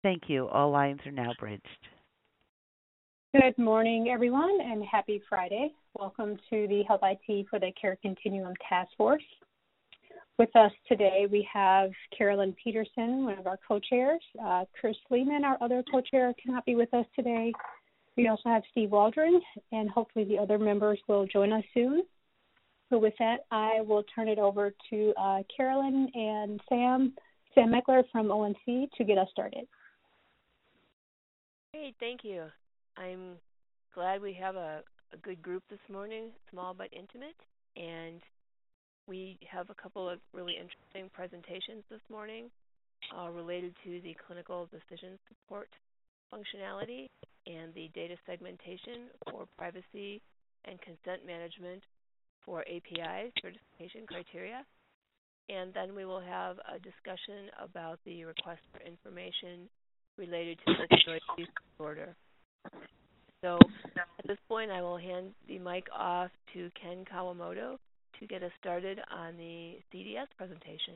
Thank you. All lines are now bridged. Good morning, everyone, and happy Friday. Welcome to the Health IT for the Care Continuum Task Force. With us today, we have Carolyn Peterson, one of our co-chairs. Chris Lehman, our other co-chair, cannot be with us today. We also have Steve Waldron, and hopefully the other members will join us soon. So with that, I will turn it over to Carolyn and Sam Meckler from ONC to get us started. Great, thank you. I'm glad we have a good group this morning, small but intimate, and we have a couple of really interesting presentations this morning related to the clinical decision support functionality and the data segmentation for privacy and consent management for API certification criteria. And then we will have a discussion about the request for information related to opioid use disorder. So at this point, I will hand the mic off to Ken Kawamoto to get us started on the CDS presentation.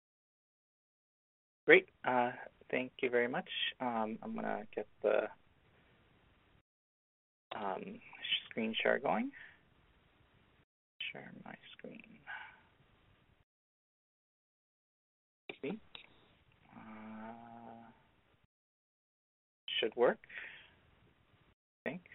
Great. Thank you very much. I'm going to get the screen share going. Share my screen. See? Should work, I think.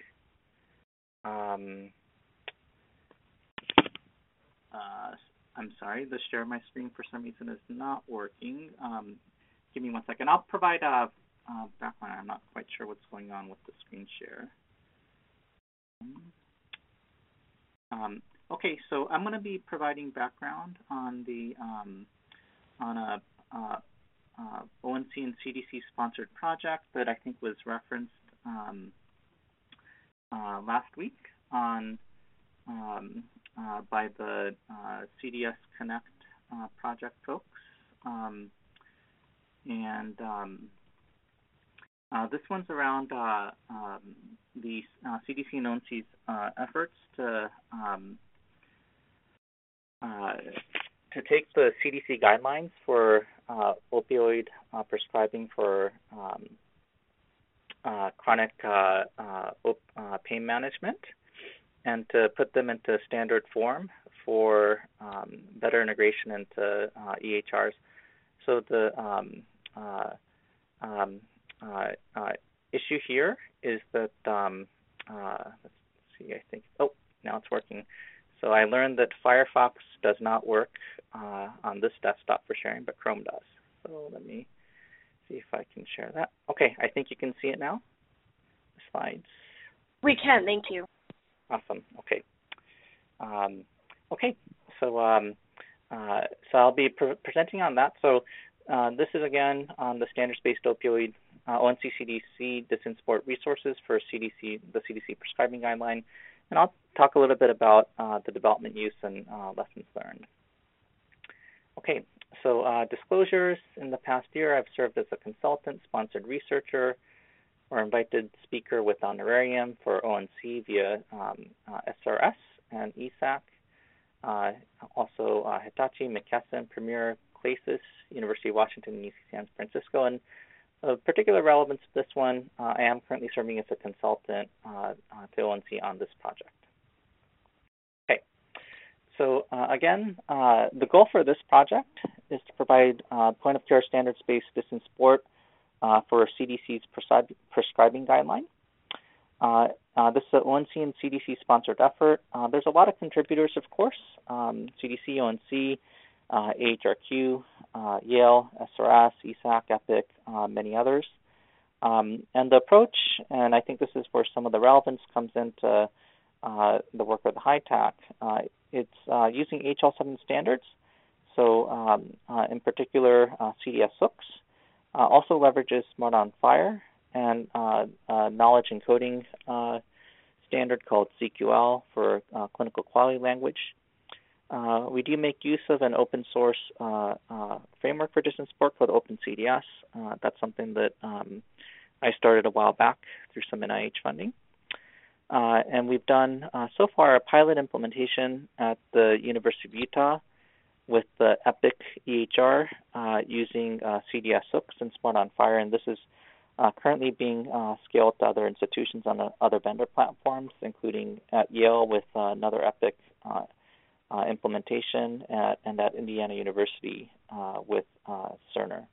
I'm sorry, the share my screen for some reason is not working. Give me 1 second. I'll provide a background. I'm not quite sure what's going on with the screen share. Okay, so I'm going to be providing background on the on a ONC and CDC sponsored project that I think was referenced last week on by the CDS Connect project folks. This one's around the CDC and ONC's efforts to take the CDC guidelines for opioid prescribing for chronic pain management and to put them into standard form for better integration into EHRs. So the issue here is that, let's see, I think, now it's working. So I learned that Firefox does not work on this desktop for sharing, but Chrome does. So let me see if I can share that. Okay, I think you can see it now, the slides. We can, thank you. Awesome, okay. So I'll be presenting on that. So this is, again, on the standards-based opioid ONC CDC decision support resources for the CDC prescribing guideline. And I'll talk a little bit about the development, use, and lessons learned. Okay, so disclosures. In the past year, I've served as a consultant, sponsored researcher, or invited speaker with honorarium for ONC via SRS and ESAC. Also Hitachi, McKesson, Premier, Clasis, University of Washington, and UC San Francisco. And of particular relevance to this one, I am currently serving as a consultant to ONC on this project. Okay, so again, the goal for this project is to provide point-of-care standards-based distance support for CDC's prescribing guideline. This is an ONC and CDC-sponsored effort. There's a lot of contributors, of course, CDC, ONC, AHRQ, Yale, SRS, ESAC, EPIC, many others. And the approach, and I think this is where some of the relevance comes into the work of the HITAC, it's using HL7 standards, so in particular CDS hooks, also leverages Smart on Fire and knowledge encoding standard called CQL for clinical quality language. We do make use of an open source framework for distance support called OpenCDS. That's something that I started a while back through some NIH funding. And we've done so far a pilot implementation at the University of Utah with the EPIC EHR using CDS hooks and Smart on Fire. And this is currently being scaled to other institutions on other vendor platforms, including at Yale with another Epic implementation, and at Indiana University with Cerner.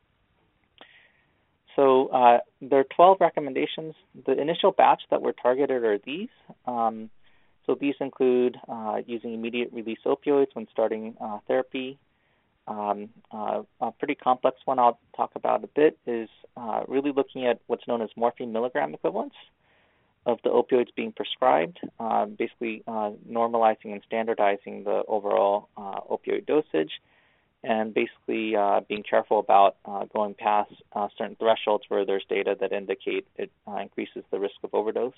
So there are 12 recommendations. The initial batch that were targeted are these. So these include using immediate release opioids when starting therapy. A pretty complex one I'll talk about a bit is really looking at what's known as morphine milligram equivalents of the opioids being prescribed, basically normalizing and standardizing the overall opioid dosage, and basically being careful about going past certain thresholds where there's data that indicate it increases the risk of overdose.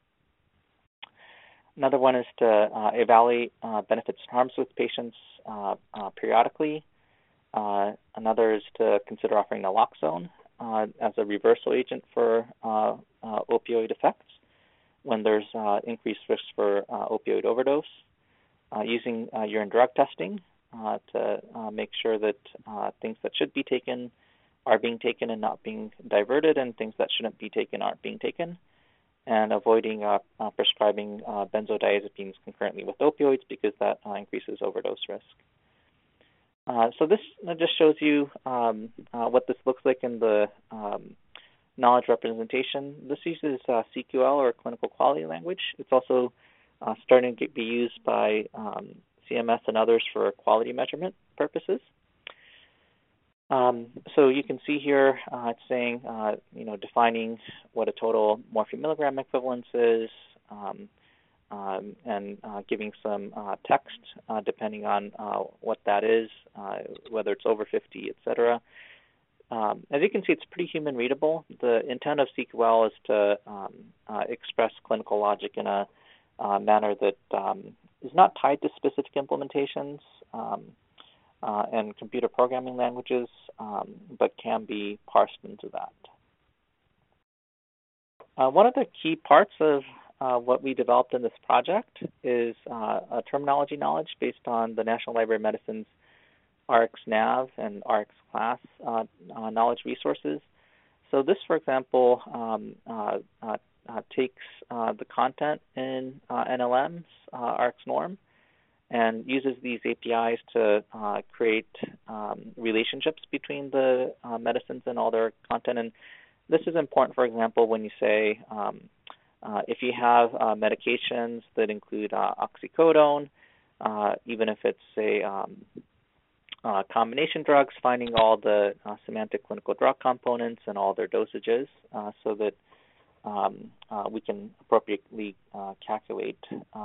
Another one is to evaluate benefits and harms with patients periodically. Another is to consider offering naloxone as a reversal agent for opioid effects when there's increased risk for opioid overdose. Using urine drug testing to make sure that things that should be taken are being taken and not being diverted, and things that shouldn't be taken aren't being taken. And avoiding prescribing benzodiazepines concurrently with opioids because that increases overdose risk. So this just shows you what this looks like in the knowledge representation. This uses CQL, or clinical quality language. It's also starting to be used by CMS and others for quality measurement purposes. So you can see here it's saying, defining what a total morphine milligram equivalence is, and giving some text depending on what that is, whether it's over 50, etc. As you can see, it's pretty human readable. The intent of CQL is to express clinical logic in a manner that is not tied to specific implementations and computer programming languages, but can be parsed into that. One of the key parts of what we developed in this project is a terminology knowledge based on the National Library of Medicine's RxNav and RxClass knowledge resources. So this, for example, takes the content in NLM's RxNorm and uses these APIs to create relationships between the medicines and all their content. And this is important, for example, when you say, if you have medications that include oxycodone, even if it's a combination drugs, finding all the semantic clinical drug components and all their dosages so that we can appropriately calculate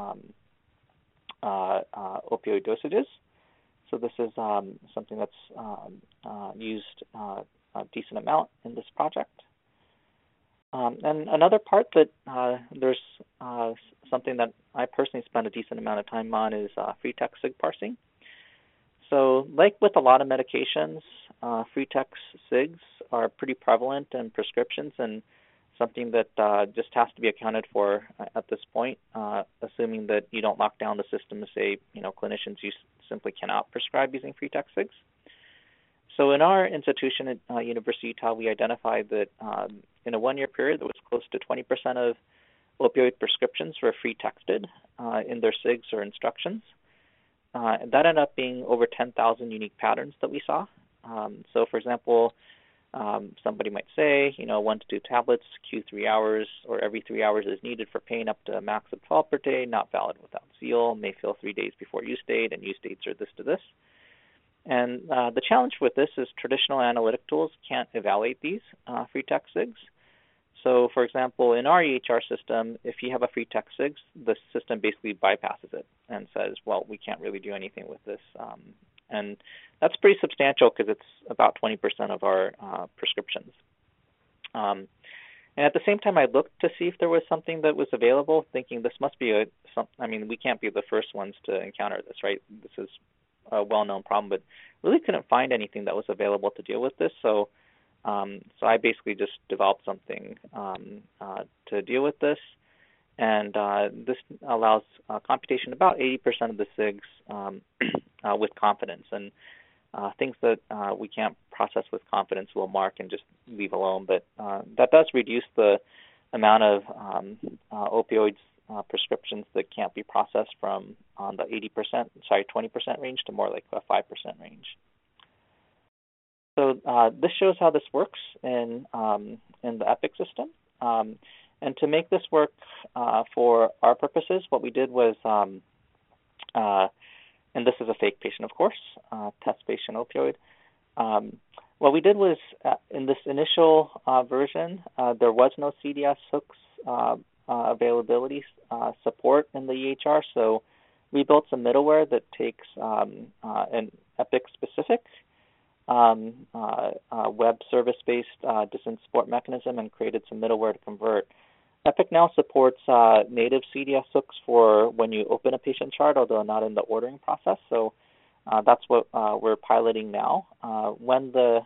opioid dosages. So this is something that's used a decent amount in this project. And another part that there's something that I personally spend a decent amount of time on is free text SIG parsing. So like with a lot of medications, free text SIGs are pretty prevalent in prescriptions and something that just has to be accounted for at this point, assuming that you don't lock down the system to say, clinicians you simply cannot prescribe using free text SIGs. So in our institution at University of Utah, we identified that in a one-year period, there was close to 20% of opioid prescriptions were free texted in their SIGs or instructions. And that ended up being over 10,000 unique patterns that we saw. So for example, somebody might say, 1 to 2 tablets, Q3 hours, or every 3 hours is needed for pain up to a max of 12 per day, not valid without zeal, may fill 3 days before use date, and use dates are this to this. And the challenge with this is traditional analytic tools can't evaluate these free text SIGs. So for example, in our EHR system, if you have a free text SIGs, the system basically bypasses it and says, well, we can't really do anything with this. And that's pretty substantial because it's about 20% of our prescriptions. And at the same time, I looked to see if there was something that was available, thinking this must be we can't be the first ones to encounter this, right? This is a well-known problem, but really couldn't find anything that was available to deal with this. So I basically just developed something to deal with this. And this allows computation about 80% of the SIGs with confidence. And things that we can't process with confidence we'll mark and just leave alone. But that does reduce the amount of opioids prescriptions that can't be processed from the 20% range to more like a 5% range. So this shows how this works in the Epic system. And to make this work for our purposes, what we did was, and this is a fake patient, of course, test patient opioid. What we did was, in this initial version, there was no CDS hooks availability support in the EHR, so we built some middleware that takes an Epic-specific web service-based decision support mechanism and created some middleware to convert. Epic now supports native CDS hooks for when you open a patient chart, although not in the ordering process. So that's what we're piloting now. When the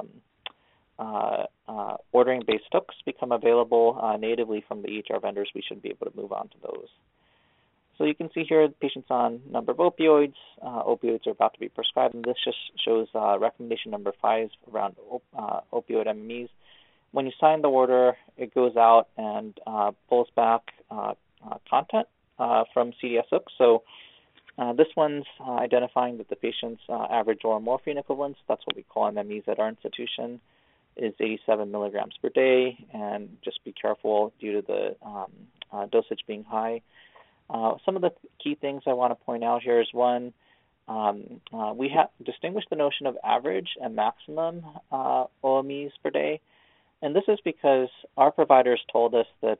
ordering-based hooks become available natively from the EHR vendors, we should be able to move on to those. So you can see here patients on number of opioids. Opioids are about to be prescribed, and this just shows recommendation number 5 around opioid MMEs. When you sign the order, it goes out and pulls back content from CDS hooks. So this one's identifying that the patient's average oral morphine equivalence, that's what we call MMEs at our institution, is 87 milligrams per day, and just be careful due to the dosage being high. Some of the key things I want to point out here is one, we have distinguished the notion of average and maximum OMEs per day. And this is because our providers told us that,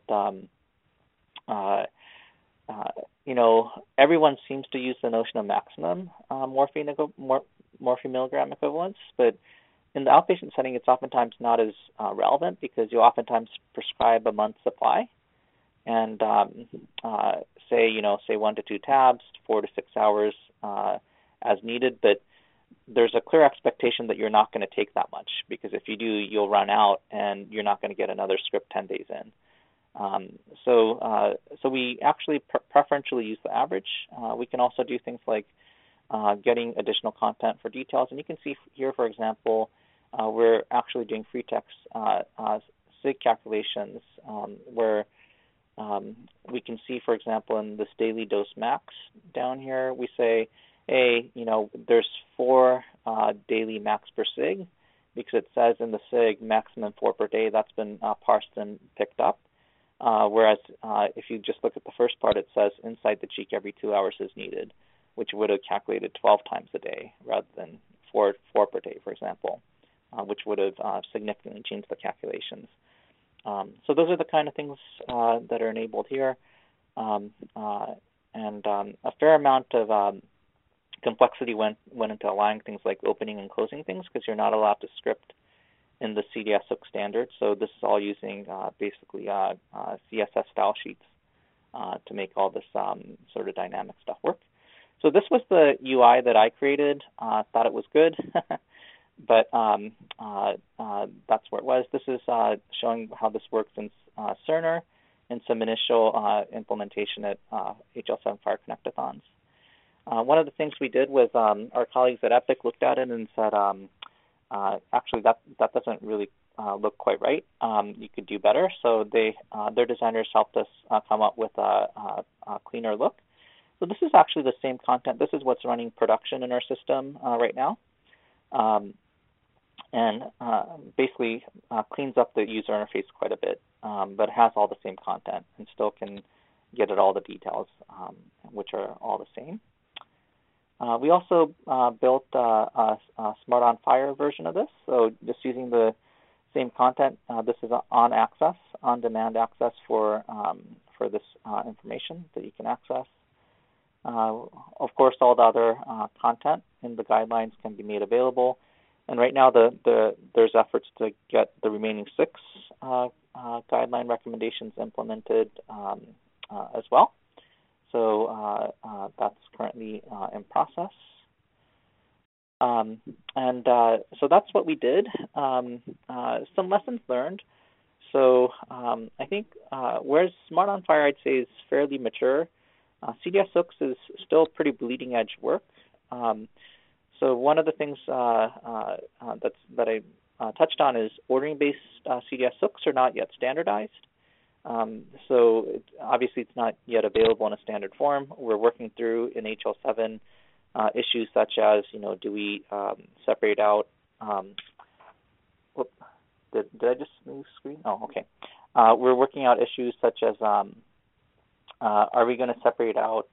everyone seems to use the notion of maximum morphine milligram equivalence, but in the outpatient setting, it's oftentimes not as relevant because you oftentimes prescribe a month's supply, and say 1 to 2 tabs, 4 to 6 hours as needed, but there's a clear expectation that you're not going to take that much, because if you do, you'll run out and you're not going to get another script 10 days in. So we actually preferentially use the average. We can also do things like getting additional content for details. And you can see here, for example, we're actually doing free text SIG calculations where we can see, for example, in this daily dose max down here, we say, hey, there's 4 daily max per SIG, because it says in the SIG maximum 4 per day. That's been parsed and picked up. Whereas if you just look at the first part, it says inside the cheek every 2 hours is needed, which would have calculated 12 times a day rather than 4 per day, for example, which would have significantly changed the calculations. So those are the kind of things that are enabled here. And a fair amount of complexity went into allowing things like opening and closing things, because you're not allowed to script in the CDS hook standard. So this is all using basically CSS style sheets to make all this sort of dynamic stuff work. So this was the UI that I created. Thought it was good, but that's where it was. This is showing how this works in Cerner and some initial implementation at HL7 Fire Connectathons. One of the things we did was our colleagues at Epic looked at it and said, actually, that doesn't really look quite right. You could do better. So their designers helped us come up with a cleaner look. So this is actually the same content. This is what's running production in our system right now. And basically cleans up the user interface quite a bit, but it has all the same content and still can get at all the details, which are all the same. We also built a Smart on Fire version of this, so just using the same content. This is on-demand access for this information that you can access. Of course, all the other content in the guidelines can be made available. And right now, there's efforts to get the remaining 6 guideline recommendations implemented as well. So that's currently in process. So that's what we did. Some lessons learned. So I think whereas Smart on Fire, I'd say, is fairly mature, CDS hooks is still pretty bleeding edge work. So one of the things that I touched on is ordering-based CDS-hooks are not yet standardized. Obviously it's not yet available in a standard form. We're working through in HL7 issues such as, do we separate out, did I just move screen? Oh, okay. We're working out issues such as, are we going to separate out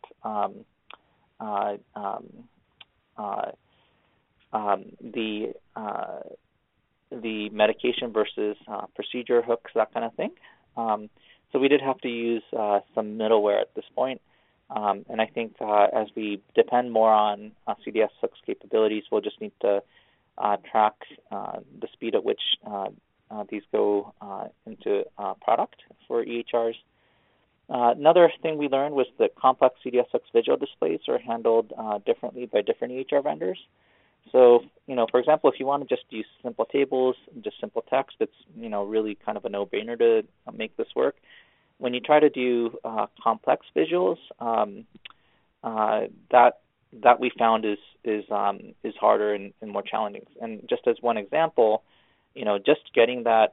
the medication versus procedure hooks, that kind of thing. So we did have to use some middleware at this point. And I think as we depend more on CDS hooks capabilities, we'll just need to track the speed at which these go into product for EHRs. Another thing we learned was that complex CDS hooks visual displays are handled differently by different EHR vendors. So, for example, if you want to just use simple tables, just simple text, it's, really kind of a no-brainer to make this work. When you try to do complex visuals, that we found is harder and more challenging. And just as one example, just getting that,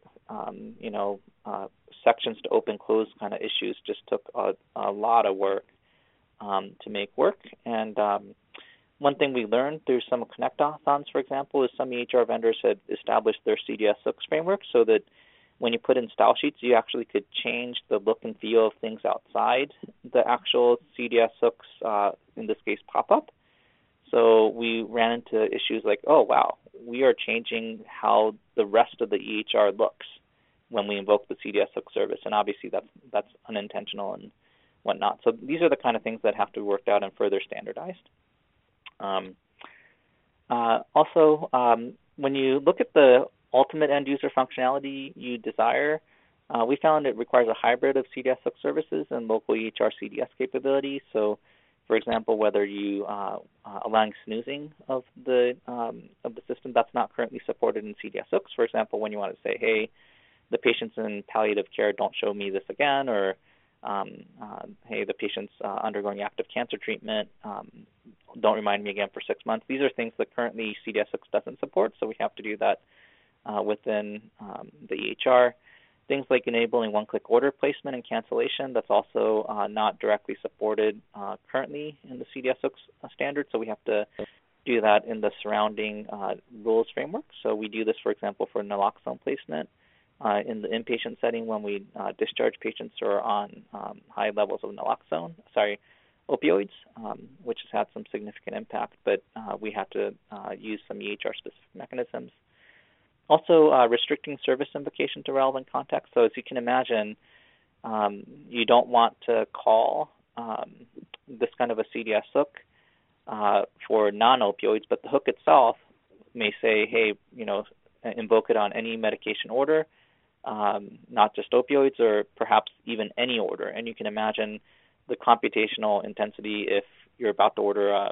sections to open, close kind of issues just took a lot of work to make work. And one thing we learned through some Connect-a-thons, for example, is some EHR vendors had established their CDS hooks framework so that when you put in style sheets, you actually could change the look and feel of things outside the actual CDS hooks, in this case, pop-up. So we ran into issues like, oh, wow, we are changing how the rest of the EHR looks when we invoke the CDS hook service. And obviously that's unintentional and whatnot. So these are the kind of things that have to be worked out and further standardized. When you look at the ultimate end-user functionality you desire, we found it requires a hybrid of CDS hook services and local EHR CDS capabilities. So, for example, whether you allowing snoozing of the system, that's not currently supported in CDS hooks. For example, when you want to say, hey, the patients in palliative care don't show me this again, or hey, the patient's undergoing active cancer treatment, don't remind me again for 6 months. These are things that currently CDS hooks doesn't support, so we have to do that within the EHR. Things like enabling one-click order placement and cancellation, that's also not directly supported currently in the CDS hooks standard, so we have to do that in the surrounding rules framework. So we do this, for example, for naloxone placement in the inpatient setting when we discharge patients who are on high levels of opioids, which has had some significant impact, but we have to use some EHR-specific mechanisms. Also, restricting service invocation to relevant context. So as you can imagine, you don't want to call this kind of a CDS hook for non-opioids, but the hook itself may say, hey, invoke it on any medication order, not just opioids, or perhaps even any order. And you can imagine the computational intensity if you're about to order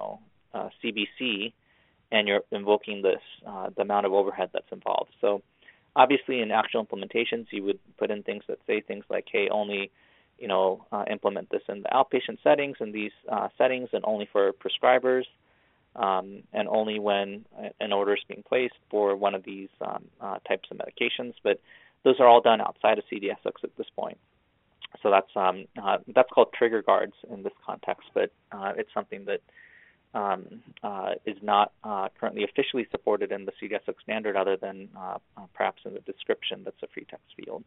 CBC and you're invoking this, the amount of overhead that's involved. So obviously in actual implementations, you would put in things that say things like, hey, only implement this in the outpatient settings, in these settings, and only for prescribers, and only when an order is being placed for one of these types of medications. But those are all done outside of CDS hooks at this point. So that's called trigger guards in this context, but it's something that is not currently officially supported in the CDS hook standard, other than perhaps in the description that's a free text field.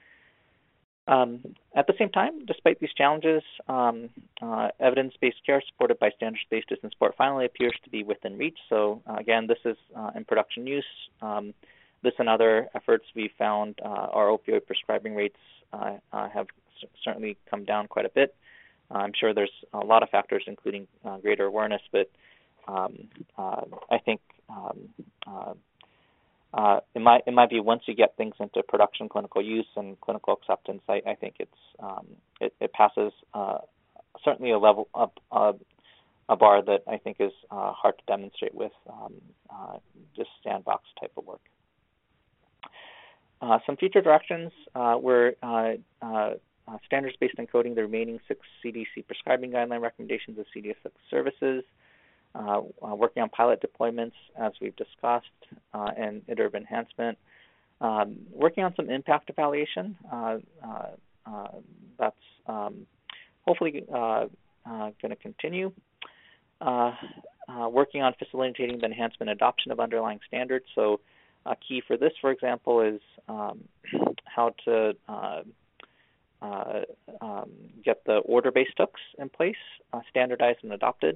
At the same time, despite these challenges, evidence-based care supported by standards-based decision support finally appears to be within reach. So again, this is in production use. This and other efforts we found our opioid prescribing rates have certainly come down quite a bit. I'm sure there's a lot of factors, including greater awareness, but I think in my view, once you get things into production clinical use and clinical acceptance, I think it passes certainly a level up, a bar that I think is hard to demonstrate with just sandbox type of work. Some future directions were standards-based encoding the remaining 6 CDC prescribing guideline recommendations of CDS services, working on pilot deployments, as we've discussed, and iterative enhancement. Working on some impact evaluation. That's hopefully going to continue. Working on facilitating the enhancement and adoption of underlying standards. So a key for this, for example, is how to get the order-based hooks in place, standardized and adopted.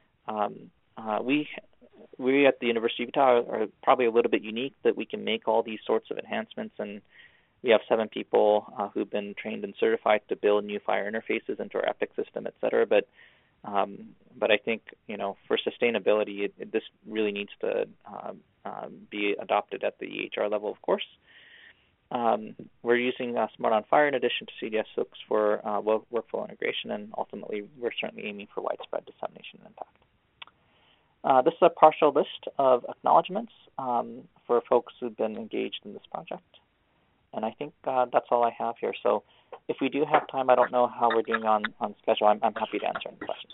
We at the University of Utah are probably a little bit unique that we can make all these sorts of enhancements, and we have 7 people who've been trained and certified to build new FHIR interfaces into our EPIC system, et cetera. But I think, for sustainability, this really needs to be adopted at the EHR level, of course. We're using Smart on FHIR in addition to CDS hooks for workflow integration, and ultimately we're certainly aiming for widespread dissemination and impact. This is a partial list of acknowledgments for folks who've been engaged in this project. And I think that's all I have here. So if we do have time, I don't know how we're doing on schedule. I'm happy to answer any questions.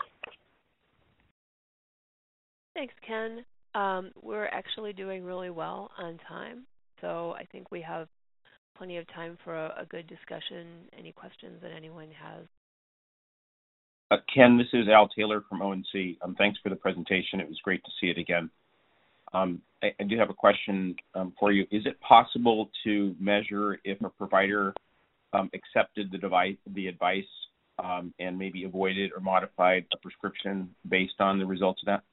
Thanks, Ken. We're actually doing really well on time. So I think we have plenty of time for a good discussion. Any questions that anyone has? Ken, this is Al Taylor from ONC. Thanks for the presentation. It was great to see it again. I do have a question for you. Is it possible to measure if a provider accepted the advice and maybe avoided or modified a prescription based on the results of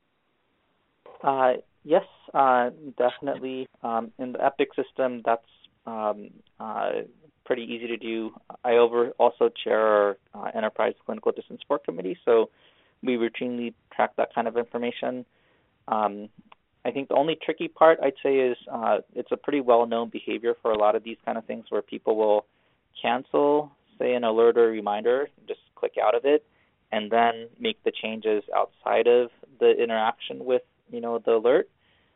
that? Yes, definitely. In the EPIC system, that's pretty easy to do. I also chair our Enterprise Clinical Decision Support Committee, so we routinely track that kind of information. I think the only tricky part, I'd say, is it's a pretty well-known behavior for a lot of these kind of things where people will cancel, say, an alert or reminder, just click out of it, and then make the changes outside of the interaction with, the alert.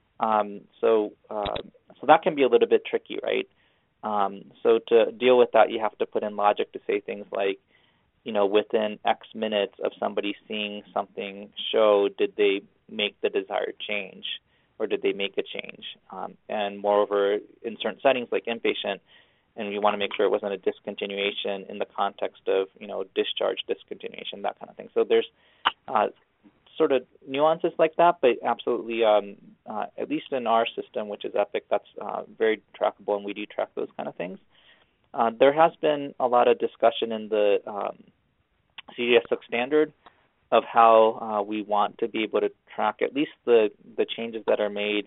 So that can be a little bit tricky, right? So to deal with that, you have to put in logic to say things like, within X minutes of somebody seeing something show, did they make the desired change or did they make a change? And moreover, in certain settings like inpatient, and we want to make sure it wasn't a discontinuation in the context of, discharge discontinuation, that kind of thing. So there's sort of nuances like that, but absolutely, at least in our system, which is EPIC, that's very trackable, and we do track those kind of things. There has been a lot of discussion in the CDS-6 standard of how we want to be able to track at least the changes that are made,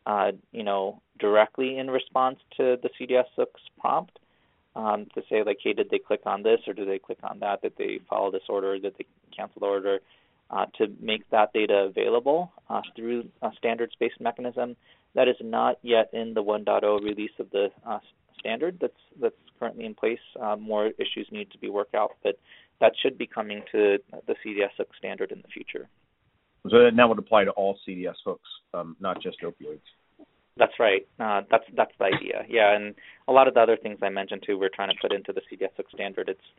directly in response to the CDS-6 prompt, to say, like, hey, did they click on this or did they click on that? Did they follow this order? Did they cancel the order? To make that data available through a standards-based mechanism. That is not yet in the 1.0 release of the standard that's currently in place. More issues need to be worked out, but that should be coming to the CDS-6 standard in the future. So that would apply to all CDS hooks, not just opioids. That's right. That's the idea. Yeah, and a lot of the other things I mentioned too, we're trying to put into the CDS-6 standard. It's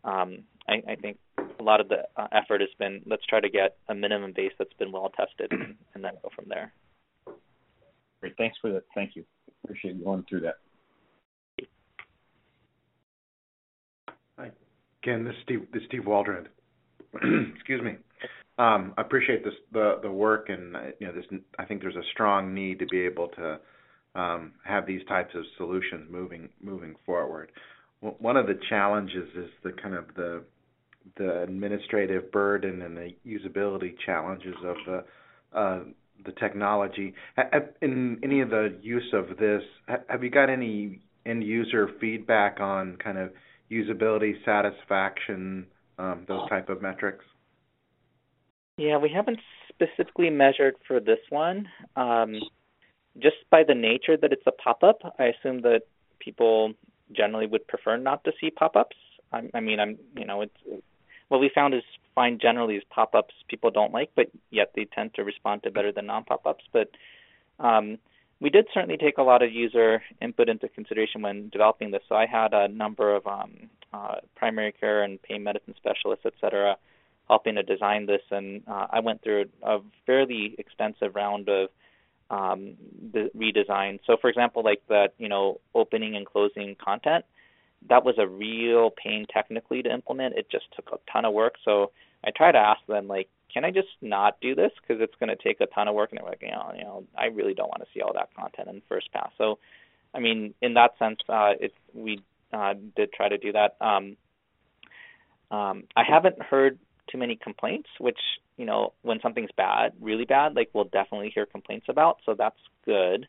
I think a lot of the effort has been, let's try to get a minimum base that's been well tested and then go from there. Great. Thanks for that. Thank you. Appreciate you going through that. Hi, Ken. This is Steve Waldron. Excuse me. I appreciate the work, and I think there's a strong need to be able to have these types of solutions moving forward. One of the challenges is the administrative burden and the usability challenges of the technology. In any of the use of this, have you got any end user feedback on kind of usability, satisfaction, those type of metrics? Yeah, we haven't specifically measured for this one. Just by the nature that it's a pop-up, I assume that people generally would prefer not to see pop-ups. It's what we found is fine generally is pop-ups people don't like, but yet they tend to respond to better than non-pop-ups. But we did certainly take a lot of user input into consideration when developing this. So I had a number of primary care and pain medicine specialists, et cetera, helping to design this, and I went through a fairly extensive round of the redesign. So, for example, like that, opening and closing content, that was a real pain technically to implement. It just took a ton of work. So I try to ask them, like, can I just not do this because it's going to take a ton of work? And they're like, I really don't want to see all that content in the first pass. So, I mean, in that sense, we did try to do that. I haven't heard too many complaints, which, when something's bad, really bad, like we'll definitely hear complaints about. So that's good.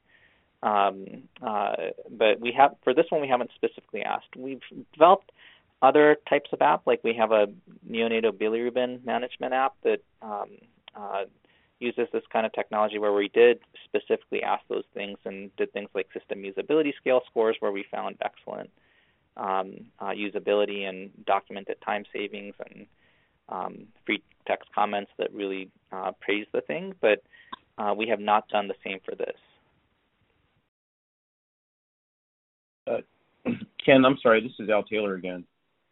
But for this one, we haven't specifically asked. We've developed other types of app, like we have a neonatal bilirubin management app that uses this kind of technology where we did specifically ask those things and did things like system usability scale scores where we found excellent usability and documented time savings and free text comments that really praise the thing. But we have not done the same for this. Ken, I'm sorry, this is Al Taylor again.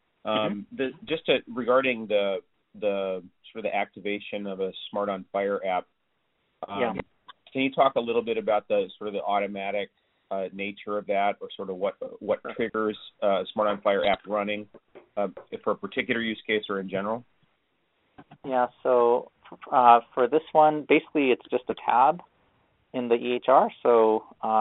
Regarding the sort of the activation of a Smart on Fire app, can you talk a little bit about the sort of the automatic nature of that, or sort of what triggers Smart on Fire app running for a particular use case or in general? Yeah, so for this one, basically it's just a tab in the EHR. So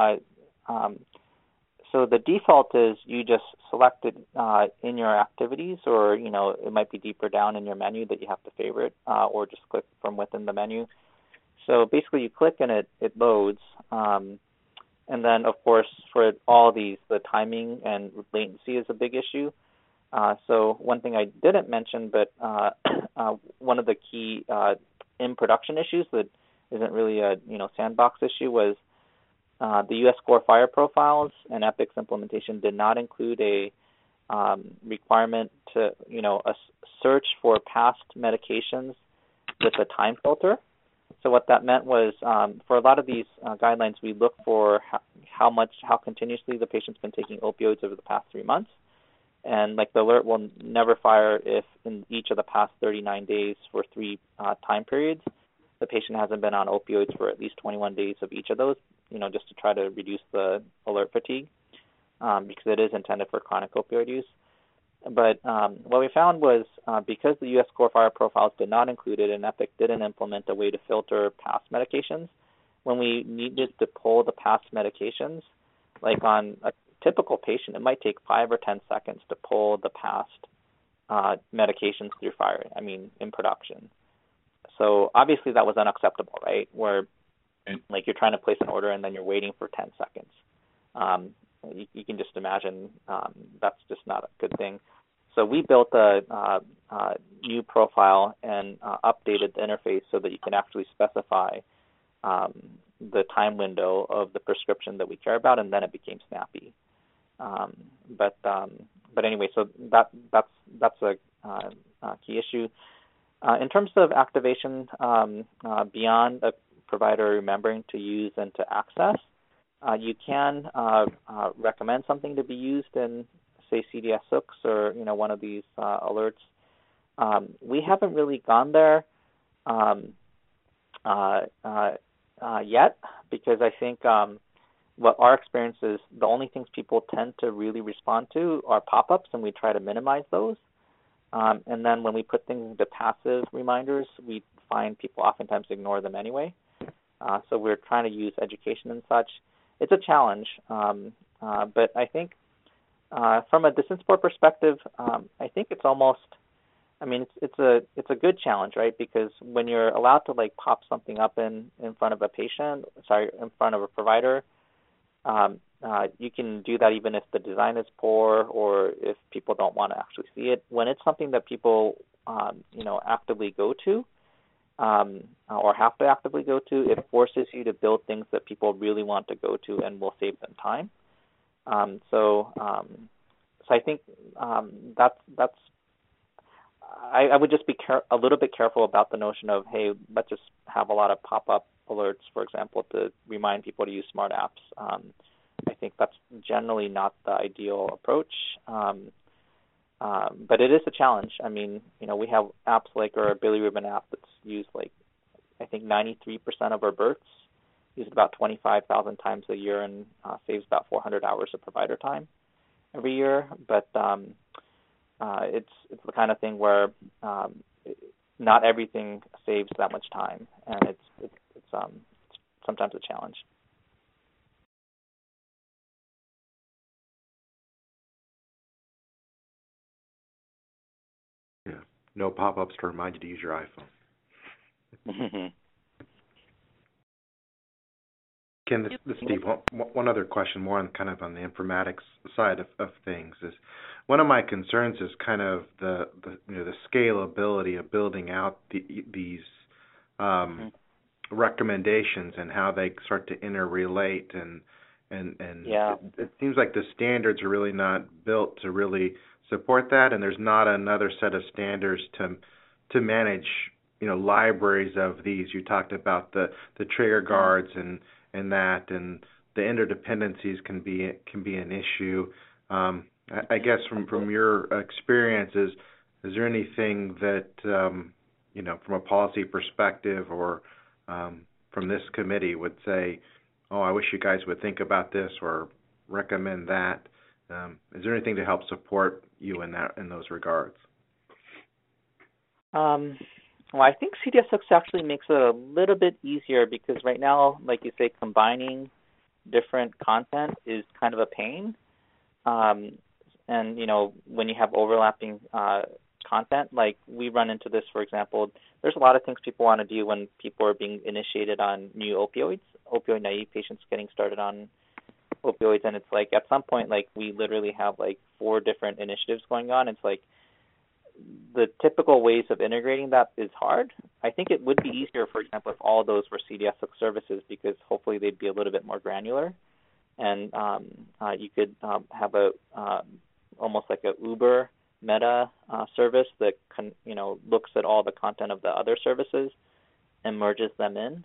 so the default is you just select it in your activities, or it might be deeper down in your menu that you have to favorite, or just click from within the menu. So basically you click and it loads. And then, of course, for all these, the timing and latency is a big issue. So one thing I didn't mention, but one of the key in production issues that isn't really a sandbox issue was the U.S. Core Fire profiles and Epic's implementation did not include a requirement to a search for past medications with a time filter. So what that meant was for a lot of these guidelines, we look for how continuously the patient's been taking opioids over the past 3 months. And like the alert will never fire if in each of the past 39 days for 3 time periods, the patient hasn't been on opioids for at least 21 days of each of those, just to try to reduce the alert fatigue, because it is intended for chronic opioid use. But what we found was because the U.S. Core Fire profiles did not include it and Epic didn't implement a way to filter past medications, when we needed to pull the past medications, like on a typical patient, it might take 5 or 10 seconds to pull the past medications through Fire, in production. So obviously that was unacceptable, right? Where like you're trying to place an order and then you're waiting for 10 seconds. You can just imagine that's just not a good thing. So we built a new profile and updated the interface so that you can actually specify the time window of the prescription that we care about, and then it became snappy. But anyway, so that's a key issue. In terms of activation, beyond a provider remembering to use and to access, you can recommend something to be used in, say, CDS-6 or one of these alerts. We haven't really gone there yet, because I think what our experience is, the only things people tend to really respond to are pop-ups, and we try to minimize those. And then when we put things into passive reminders, we find people oftentimes ignore them anyway. So we're trying to use education and such. It's a challenge, but I think from a distance support perspective, I think it's almost, it's a good challenge, right? Because when you're allowed to like pop something up in front of in front of a provider, you can do that even if the design is poor or if people don't want to actually see it. When it's something that people, actively go to, or have to actively go to, it forces you to build things that people really want to go to and will save them time. So I think that's. I would just be a little bit careful about the notion of, hey, let's just have a lot of pop-up alerts, for example, to remind people to use smart apps. I think that's generally not the ideal approach. But it is a challenge. I mean, we have apps like our bilirubin app that's used I think 93% of our births, used about 25,000 times a year, and saves about 400 hours of provider time every year. But it's the kind of thing where not everything saves that much time, and it's sometimes a challenge. Yeah. No pop-ups to remind you to use your iPhone. Ken, this is Steve. One other question, more on kind of on the informatics side of things, is one of my concerns is kind of the scalability of building out these recommendations and how they start to interrelate, and yeah. it seems like the standards are really not built to really support that, and there's not another set of standards to manage libraries of these. You talked about the trigger guards and that, and the interdependencies can be an issue. I guess from your experiences, is there anything that from a policy perspective or from this committee would say, oh, I wish you guys would think about this or recommend that? Is there anything to help support you in those regards? Well, I think CDS6 actually makes it a little bit easier, because right now, like you say, combining different content is kind of a pain. And, when you have overlapping content, like we run into this, for example, there's a lot of things people want to do when people are being initiated on new opioid naive patients getting started on opioids. And it's like at some point, like we literally have like 4 different initiatives going on. It's like, the typical ways of integrating that is hard. I think it would be easier, for example, if all of those were CDS6 services, because hopefully they'd be a little bit more granular, and you could have a almost like a Uber meta service that looks at all the content of the other services and merges them in.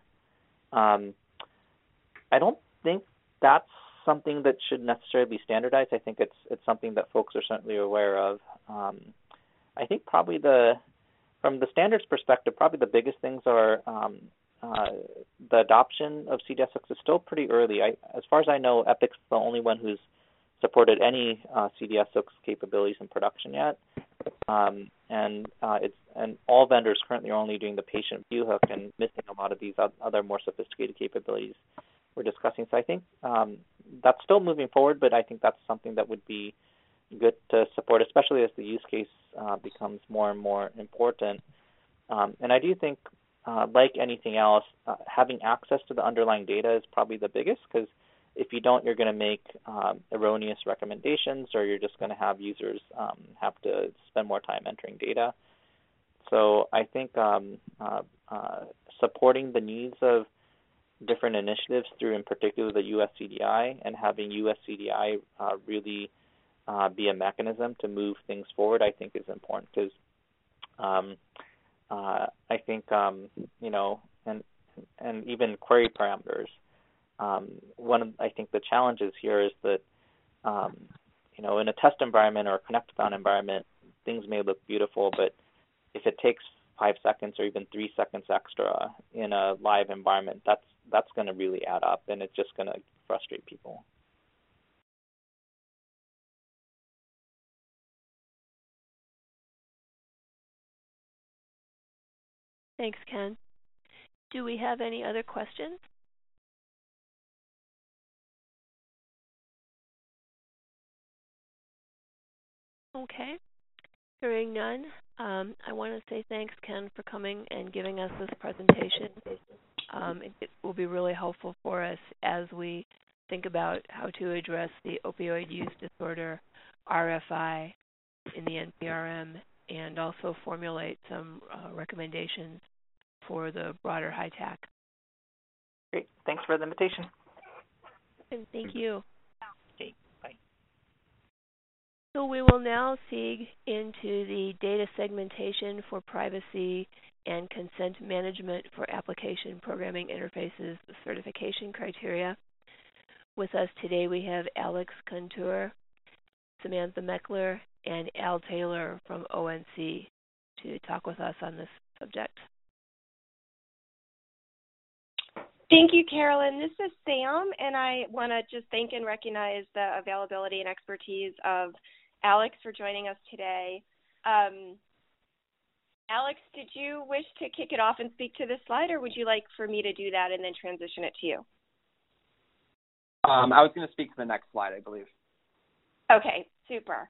I don't think that's something that should necessarily be standardized. I think it's something that folks are certainly aware of. I think probably from the standards perspective, probably the biggest things are the adoption of CDS6 is still pretty early. As far as I know, Epic's the only one who's supported any CDS6 capabilities in production yet, and all vendors currently are only doing the patient view hook and missing a lot of these other more sophisticated capabilities we're discussing. So I think that's still moving forward, but I think that's something that would be good to support, especially as the use case becomes more and more important. And I do think, like anything else, having access to the underlying data is probably the biggest, because if you don't, you're going to make erroneous recommendations, or you're just going to have users have to spend more time entering data. So I think supporting the needs of different initiatives through, in particular, the US CDI, and having US CDI really be a mechanism to move things forward, I think is important, because I think and even query parameters. I think the challenges here is that in a test environment or a connectathon environment, things may look beautiful, but if it takes 5 seconds or even 3 seconds extra in a live environment, that's going to really add up, and it's just going to frustrate people. Thanks, Ken. Do we have any other questions? Okay. Hearing none, I want to say thanks, Ken, for coming and giving us this presentation. It will be really helpful for us as we think about how to address the opioid use disorder RFI in the NPRM, and also formulate some recommendations for the broader HITAC. Great. Thanks for the invitation. And thank you. Okay. Bye. So we will now segue into the data segmentation for privacy and consent management for application programming interfaces certification criteria. With us today we have Alex Contour, Samantha Meckler, and Al Taylor from ONC to talk with us on this subject. Thank you, Carolyn. This is Sam, and I want to just thank and recognize the availability and expertise of Alex for joining us today. Alex, did you wish to kick it off and speak to this slide, or would you like for me to do that and then transition it to you? I was going to speak to the next slide, I believe. Okay, super.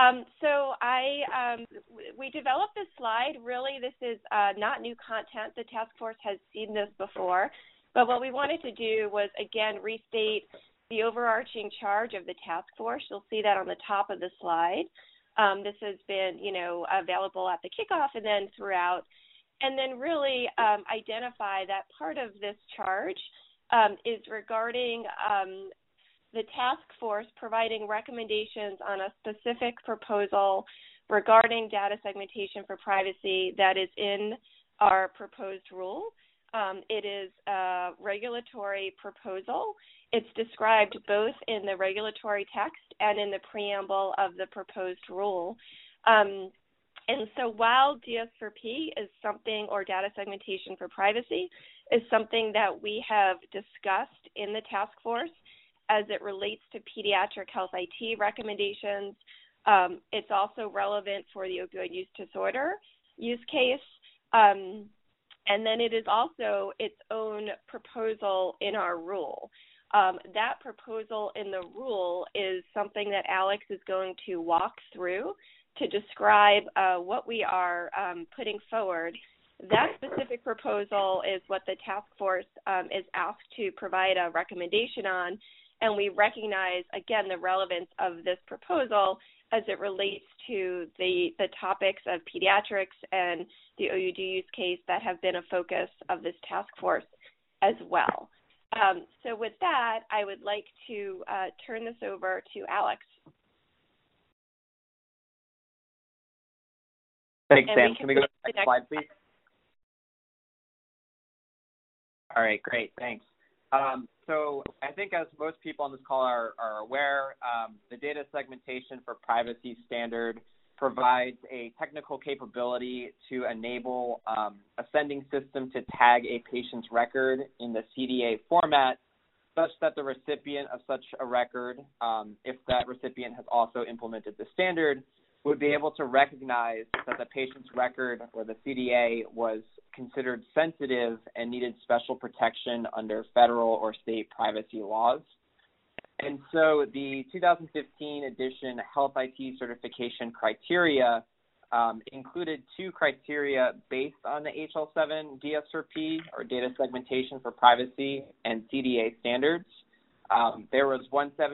We developed this slide. Really, this is not new content. The task force has seen this before. But what we wanted to do was, again, restate the overarching charge of the task force. You'll see that on the top of the slide. This has been, available at the kickoff and then throughout. And then really identify that part of this charge is regarding the task force providing recommendations on a specific proposal regarding data segmentation for privacy that is in our proposed rule. It is a regulatory proposal. It's described both in the regulatory text and in the preamble of the proposed rule. And so while DS4P is something, or data segmentation for privacy, is something that we have discussed in the task force as it relates to pediatric health IT recommendations, it's also relevant for the opioid use disorder use case. And then it is also its own proposal in our rule. That proposal in the rule is something that Alex is going to walk through to describe what we are putting forward. That specific proposal is what the task force is asked to provide a recommendation on, and we recognize, again, the relevance of this proposal as it relates to the topics of pediatrics and the OUD use case that have been a focus of this task force as well. So with that, I would like to turn this over to Alex. Thanks, Sam. Can we go to the next slide, please? All right, great, thanks. So I think as most people on this call are aware, the data segmentation for privacy standard provides a technical capability to enable a sending system to tag a patient's record in the CDA format such that the recipient of such a record, if that recipient has also implemented the standard, would be able to recognize that the patient's record or the CDA was considered sensitive and needed special protection under federal or state privacy laws. And so the 2015 edition Health IT certification criteria included two criteria based on the HL7 DS4P, or data segmentation for privacy, and CDA standards. There was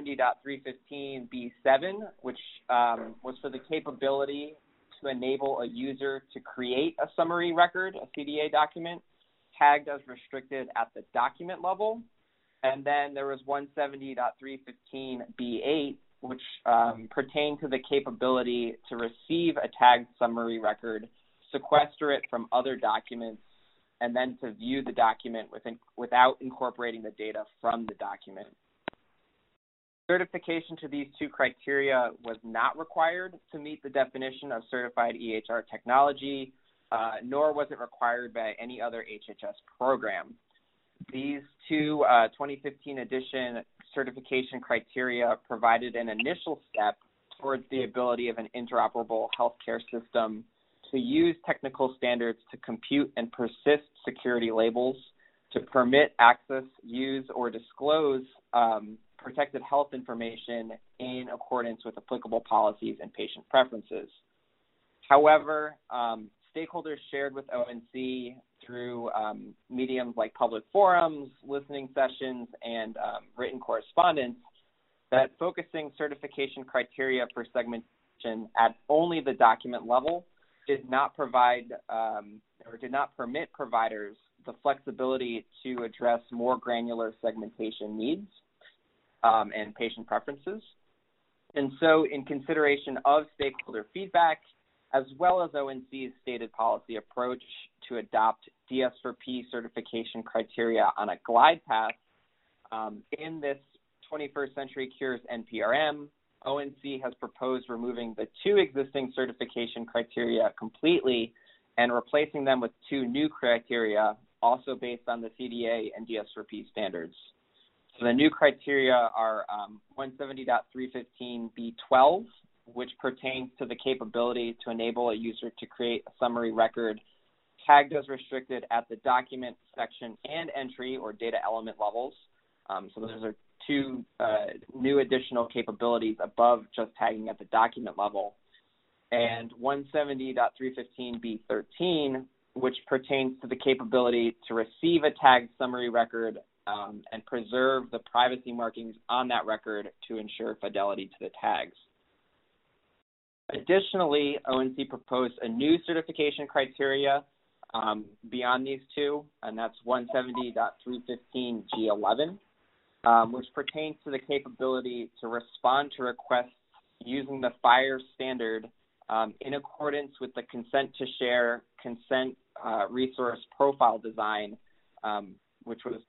170.315B7, which was for the capability to enable a user to create a summary record, a CDA document, tagged as restricted at the document level. And then there was 170.315B8, which pertained to the capability to receive a tagged summary record, sequester it from other documents, and then to view the document without incorporating the data from the document. Certification to these two criteria was not required to meet the definition of certified EHR technology, nor was it required by any other HHS program. These two 2015 edition certification criteria provided an initial step towards the ability of an interoperable healthcare system to use technical standards to compute and persist security labels, to permit access, use, or disclose protected health information in accordance with applicable policies and patient preferences. However, stakeholders shared with ONC through mediums like public forums, listening sessions, and written correspondence that focusing certification criteria for segmentation at only the document level did not provide or did not permit providers the flexibility to address more granular segmentation needs and patient preferences. And so in consideration of stakeholder feedback, as well as ONC's stated policy approach to adopt DS4P certification criteria on a glide path, in this 21st Century Cures NPRM, ONC has proposed removing the 2 existing certification criteria completely and replacing them with 2 new criteria, also based on the CDA and DSRP standards. So the new criteria are 170.315B12, which pertains to the capability to enable a user to create a summary record tagged as restricted at the document, section, and entry or data element levels. So those are 2 new additional capabilities above just tagging at the document level. And 170.315B13, which pertains to the capability to receive a tagged summary record and preserve the privacy markings on that record to ensure fidelity to the tags. Additionally, ONC proposed a new certification criteria beyond these 2, and that's 170.315G11, which pertains to the capability to respond to requests using the FHIR standard in accordance with the consent to share consent resource profile design, which was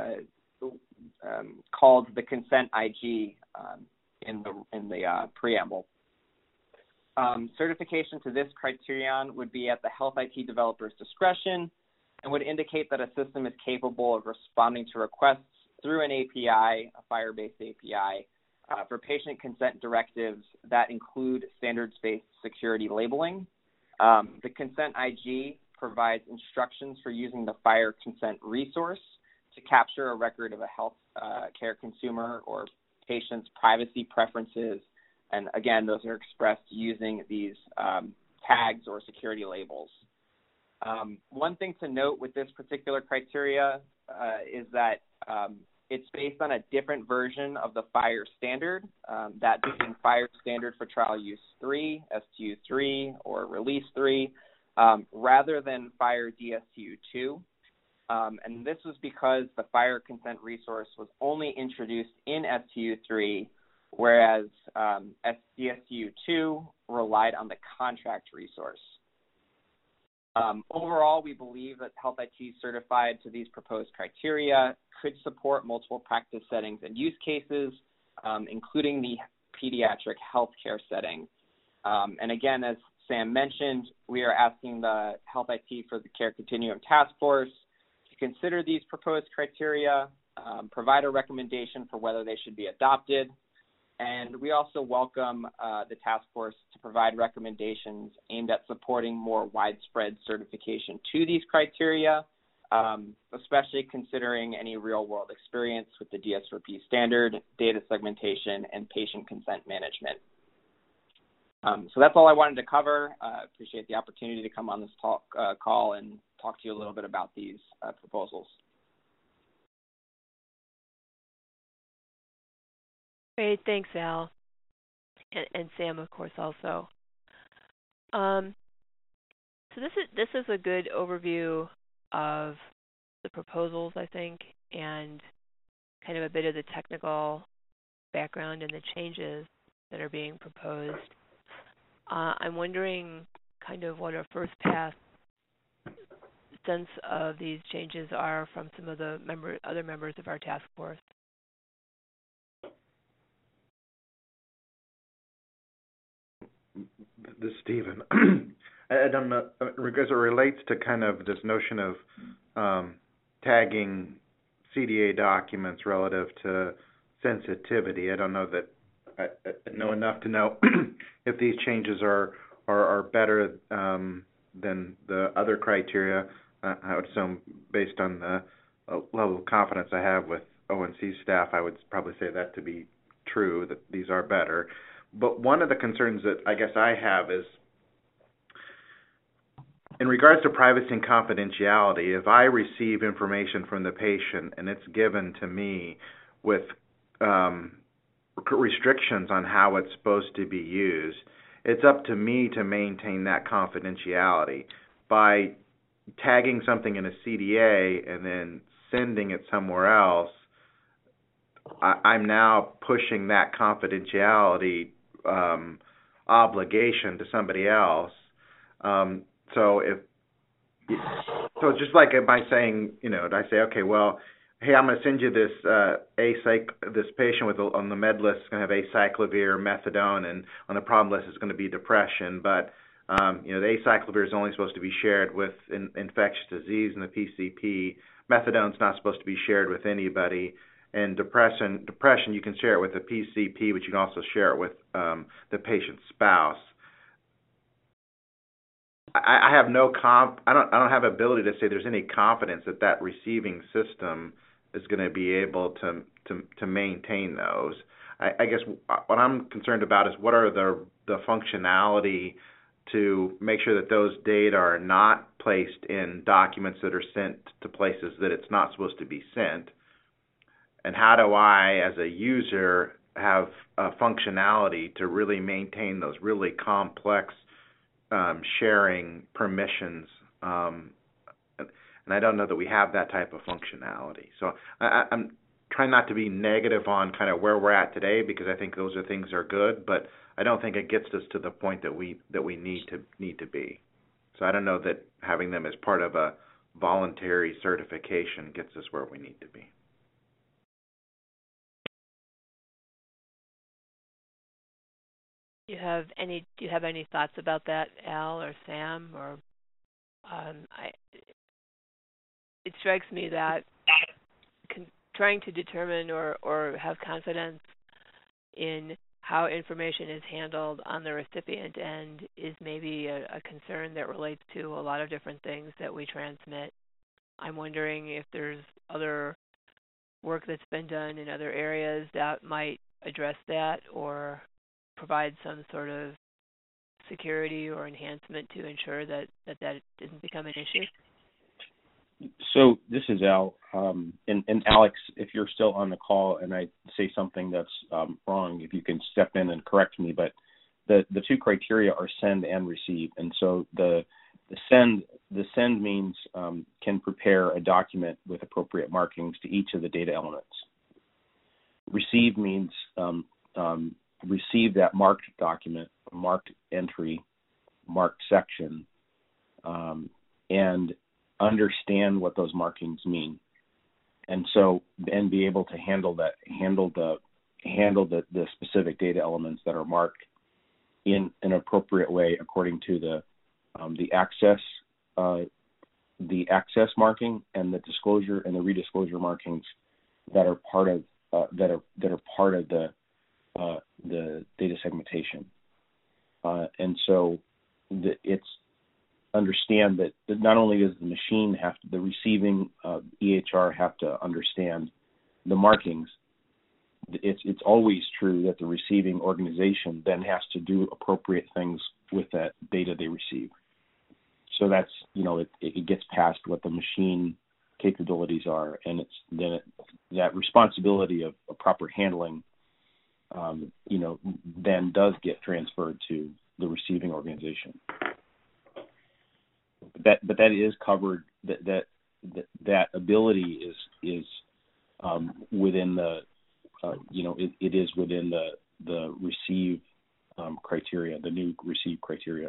called the consent IG in the preamble. Certification to this criterion would be at the health IT developer's discretion and would indicate that a system is capable of responding to requests through an API, a FHIR-based API, for patient consent directives that include standards-based security labeling. The consent IG provides instructions for using the FHIR consent resource to capture a record of a health care consumer or patient's privacy preferences. And again, those are expressed using these tags or security labels. One thing to note with this particular criteria is that it's based on a different version of the FHIR standard, that being FHIR standard for trial use 3, STU 3, or release 3, rather than FHIR DSTU 2. And this was because the FHIR consent resource was only introduced in STU 3, whereas DSTU 2 relied on the contract resource. Overall, we believe that Health IT certified to these proposed criteria could support multiple practice settings and use cases, including the pediatric healthcare setting. And again, as Sam mentioned, we are asking the Health IT for the Care Continuum Task Force to consider these proposed criteria, provide a recommendation for whether they should be adopted, and we also welcome the task force to provide recommendations aimed at supporting more widespread certification to these criteria, especially considering any real-world experience with the DSRP standard, data segmentation, and patient consent management. So that's all I wanted to cover. Appreciate the opportunity to come on this call and talk to you a little bit about these proposals. Great, thanks, Al, and Sam, of course, also. So this is a good overview of the proposals, I think, and kind of a bit of the technical background and the changes that are being proposed. I'm wondering kind of what our first pass sense of these changes are from some of the other members of our task force. This is Stephen. I don't know, as it relates to kind of this notion of tagging CDA documents relative to sensitivity. I don't know that I know enough to know if these changes are better than the other criteria. I would assume, based on the level of confidence I have with ONC staff, I would probably say that to be true, that these are better. But one of the concerns that I guess I have is, in regards to privacy and confidentiality, if I receive information from the patient and it's given to me with restrictions on how it's supposed to be used, it's up to me to maintain that confidentiality. By tagging something in a CDA and then sending it somewhere else, I'm now pushing that confidentiality obligation to somebody else. So just like by saying, I say, okay, well, hey, I'm going to send you this this patient on the med list is going to have acyclovir, methadone, and on the problem list is going to be depression. But the acyclovir is only supposed to be shared with infectious disease and the PCP. Methadone's not supposed to be shared with anybody. And depression, you can share it with the PCP, but you can also share it with the patient's spouse. I have I don't have ability to say there's any confidence that receiving system is going to be able to maintain those. I guess what I'm concerned about is what are the functionality to make sure that those data are not placed in documents that are sent to places that it's not supposed to be sent. And how do I, as a user, have functionality to really maintain those really complex sharing permissions? And I don't know that we have that type of functionality. So I'm trying not to be negative on kind of where we're at today, because I think those things are good, but I don't think it gets us to the point that we need to be. So I don't know that having them as part of a voluntary certification gets us where we need to be. Do you have any thoughts about that, Al or Sam? Or it strikes me that trying to determine or have confidence in how information is handled on the recipient end is maybe a concern that relates to a lot of different things that we transmit. I'm wondering if there's other work that's been done in other areas that might address that or provide some sort of security or enhancement to ensure that doesn't become an issue. So this is Al, and Alex, if you're still on the call and I say something that's wrong, if you can step in and correct me. But the two criteria are send and receive, and so the send means can prepare a document with appropriate markings to each of the data elements. Receive means receive that marked document, marked entry, marked section, and understand what those markings mean, and be able to handle the specific data elements that are marked in an appropriate way according to the access marking and the disclosure and the redisclosure markings that are part of the data segmentation, and so it's understand that not only does the machine the receiving EHR have to understand the markings, it's always true that the receiving organization then has to do appropriate things with that data they receive. So that's, it gets past what the machine capabilities are, and that responsibility of proper handling, then does get transferred to the receiving organization. But that is covered. That ability is within the it is within the receive criteria, the new receive criteria.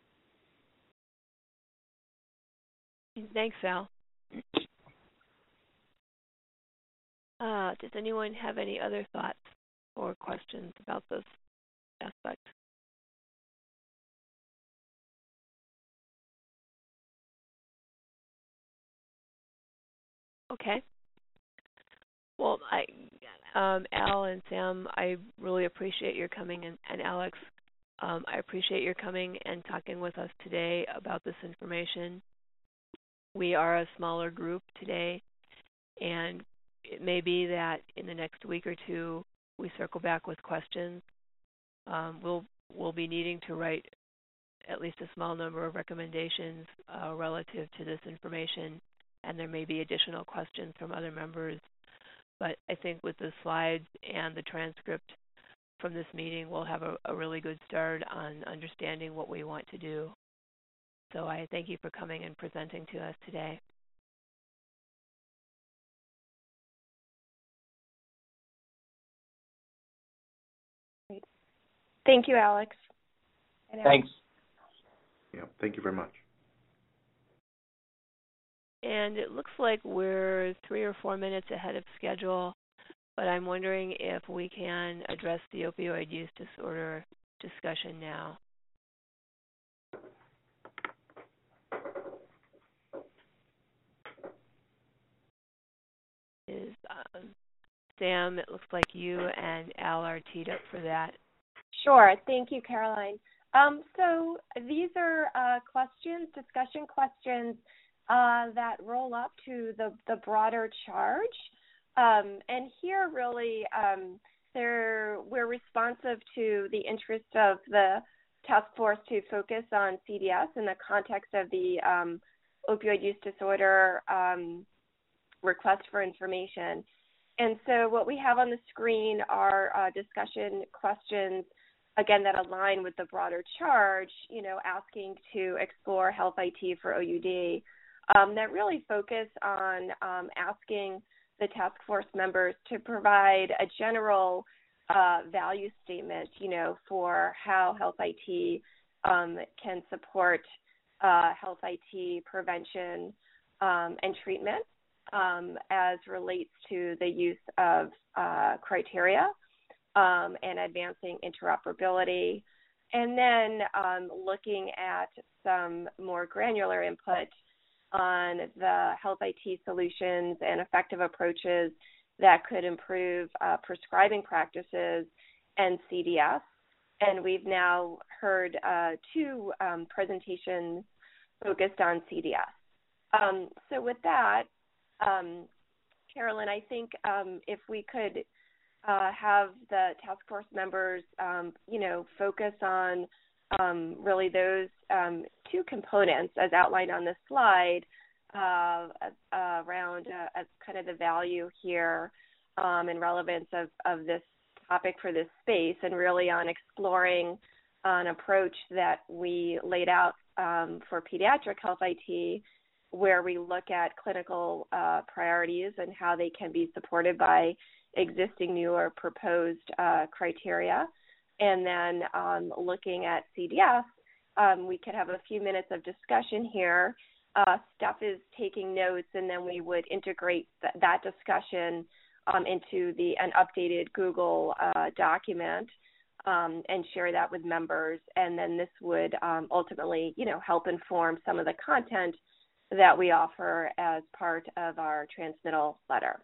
Thanks, Al. Does anyone have any other thoughts or questions about this aspect? Okay. Well, Al and Sam, I really appreciate your coming, and Alex, I appreciate your coming and talking with us today about this information. We are a smaller group today, and it may be that in the next week or two we circle back with questions. We'll be needing to write at least a small number of recommendations relative to this information, and there may be additional questions from other members. But I think with the slides and the transcript from this meeting, we'll have a really good start on understanding what we want to do. So I thank you for coming and presenting to us today. Great. Thank you, Alex. Thanks. Yeah, thank you very much. And it looks like we're 3 or 4 minutes ahead of schedule, but I'm wondering if we can address the opioid use disorder discussion now. Sam, it looks like you and Al are teed up for that. Sure. Thank you, Caroline. So these are discussion questions that roll up to the broader charge. And here really we're responsive to the interest of the task force to focus on CDS in the context of the opioid use disorder request for information. And so what we have on the screen are discussion questions, again, that align with the broader charge, asking to explore health IT for OUD, that really focus on asking the task force members to provide a general value statement, for how health IT can support health IT prevention and treatment as relates to the use of criteria and advancing interoperability. And then looking at some more granular input on the health IT solutions and effective approaches that could improve prescribing practices and CDS. And we've now heard 2 presentations focused on CDS. So with that, Carolyn, I think if we could have the task force members, focus on really those 2 components as outlined on this slide around kind of the value here and relevance of this topic for this space, and really on exploring an approach that we laid out for pediatric health IT, where we look at clinical priorities and how they can be supported by existing new or proposed criteria. And then looking at CDS, we could have a few minutes of discussion here. Steph is taking notes, and then we would integrate that discussion into an updated Google document and share that with members. And then this would ultimately, help inform some of the content that we offer as part of our transmittal letter.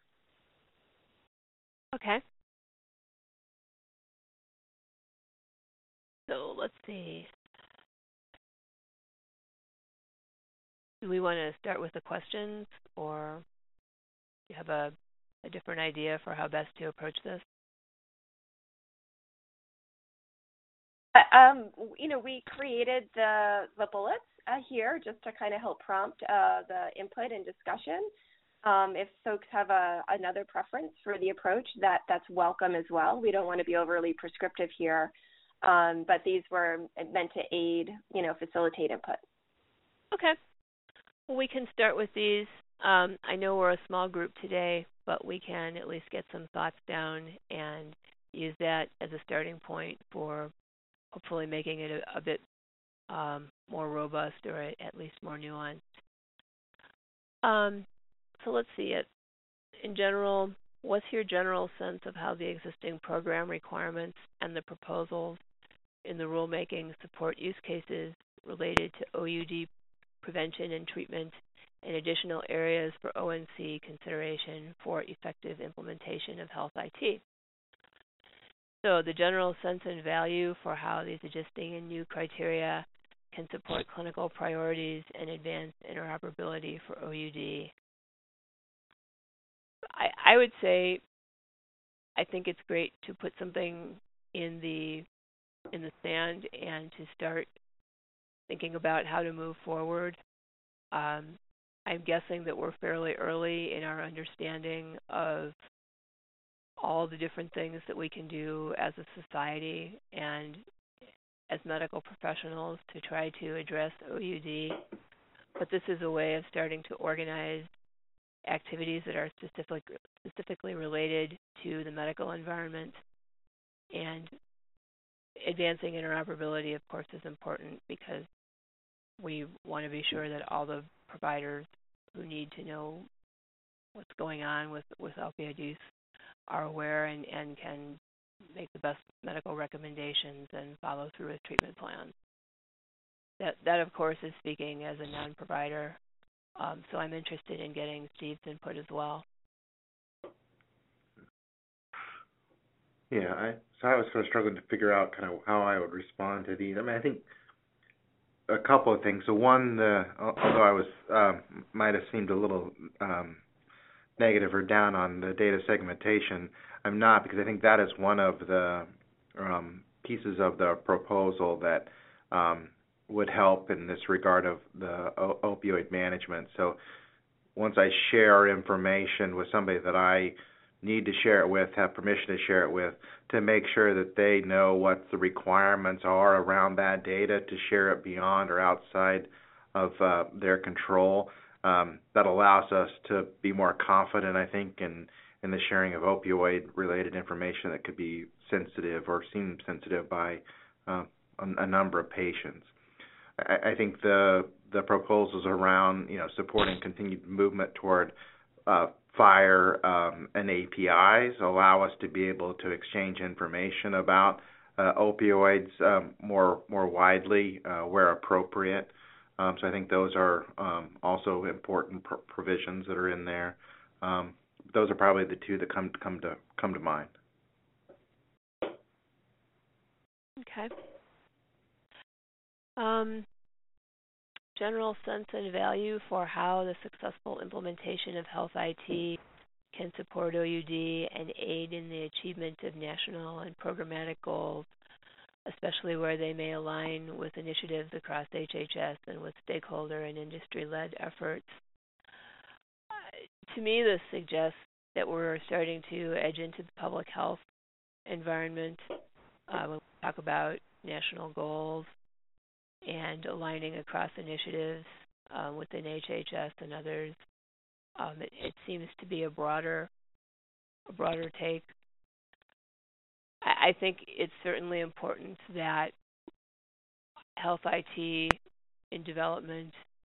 Okay. So let's see. Do we want to start with the questions, or do you have a different idea for how best to approach this? We created the bullets here just to kind of help prompt the input and discussion. If folks have another preference for the approach, that's welcome as well. We don't want to be overly prescriptive here, but these were meant to aid, facilitate input. Okay. Well, we can start with these. I know we're a small group today, but we can at least get some thoughts down and use that as a starting point for hopefully making it a bit more robust, or at least more nuanced. So let's see it. In general, what's your general sense of how the existing program requirements and the proposals in the rulemaking support use cases related to OUD prevention and treatment and additional areas for ONC consideration for effective implementation of health IT? So the general sense and value for how these existing and new criteria can support clinical priorities and advance interoperability for OUD. I would say I think it's great to put something in the sand and to start thinking about how to move forward. I'm guessing that we're fairly early in our understanding of all the different things that we can do as a society and as medical professionals to try to address OUD. But this is a way of starting to organize activities that are specifically related to the medical environment. And advancing interoperability, of course, is important because we want to be sure that all the providers who need to know what's going on with opioid use are aware and can make the best medical recommendations and follow through with treatment plans. That of course is speaking as a non-provider, so I'm interested in getting Steve's input as well. Yeah, I was sort of struggling to figure out kind of how I would respond to these. I mean, I think a couple of things. So one, although I was might have seemed a little negative or down on the data segmentation, I'm not, because I think that is one of the pieces of the proposal that would help in this regard of the opioid management. So once I share information with somebody that I need to share it with, have permission to share it with, to make sure that they know what the requirements are around that data to share it beyond or outside of their control. That allows us to be more confident, I think, in the sharing of opioid-related information that could be sensitive or seem sensitive by a number of patients. I think the proposals around supporting continued movement toward FHIR and APIs allow us to be able to exchange information about opioids more widely where appropriate. So I think those are also important provisions that are in there. Those are probably the two that come to mind. Okay. General sense and value for how the successful implementation of health IT can support OUD and aid in the achievement of national and programmatic goals, especially where they may align with initiatives across HHS and with stakeholder and industry-led efforts. To me, this suggests that we're starting to edge into the public health environment when we talk about national goals and aligning across initiatives within HHS and others. It seems to be a broader take. I think it's certainly important that health IT in development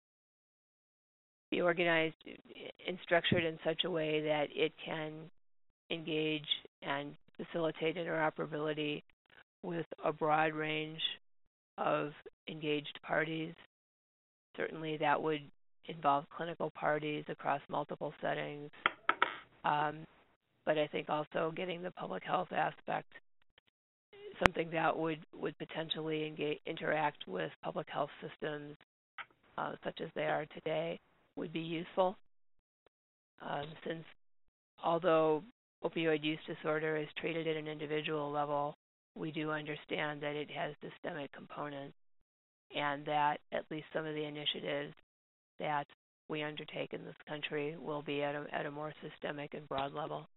be organized and structured in such a way that it can engage and facilitate interoperability with a broad range of engaged parties. Certainly that would involve clinical parties across multiple settings, but I think also getting the public health aspect, something that would potentially interact with public health systems such as they are today, would be useful, since although opioid use disorder is treated at an individual level, we do understand that it has systemic components, and that at least some of the initiatives that we undertake in this country will be at a more systemic and broad level.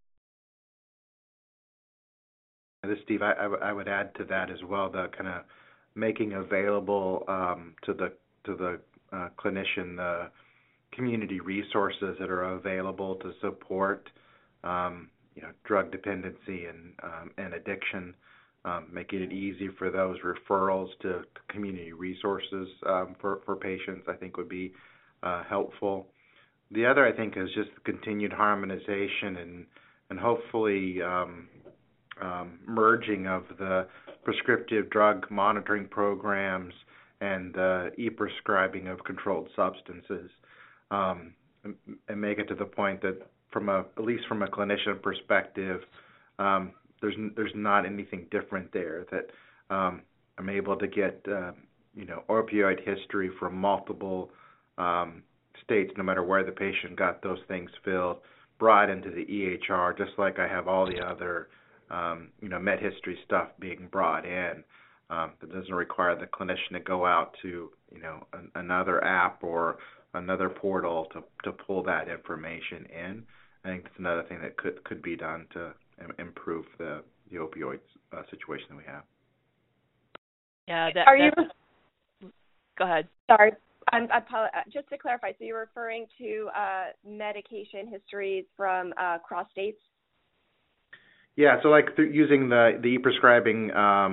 This is Steve. I would add to that as well, the kind of making available to the clinician the community resources that are available to support drug dependency and addiction, making it easy for those referrals to community resources for patients, I think would be helpful. The other, I think, is just continued harmonization and hopefully merging of the prescriptive drug monitoring programs and the e-prescribing of controlled substances, and make it to the point that at least from a clinician perspective, there's not anything different there, that I'm able to get opioid history from multiple states, no matter where the patient got those things filled, brought into the EHR, just like I have all the other med history stuff being brought in. That doesn't require the clinician to go out to another app or another portal to pull that information in. I think that's another thing that could be done to improve the opioid situation that we have. Yeah. Go ahead. Sorry. Just to clarify, so you're referring to medication histories from cross states? Yeah, so like using the e-prescribing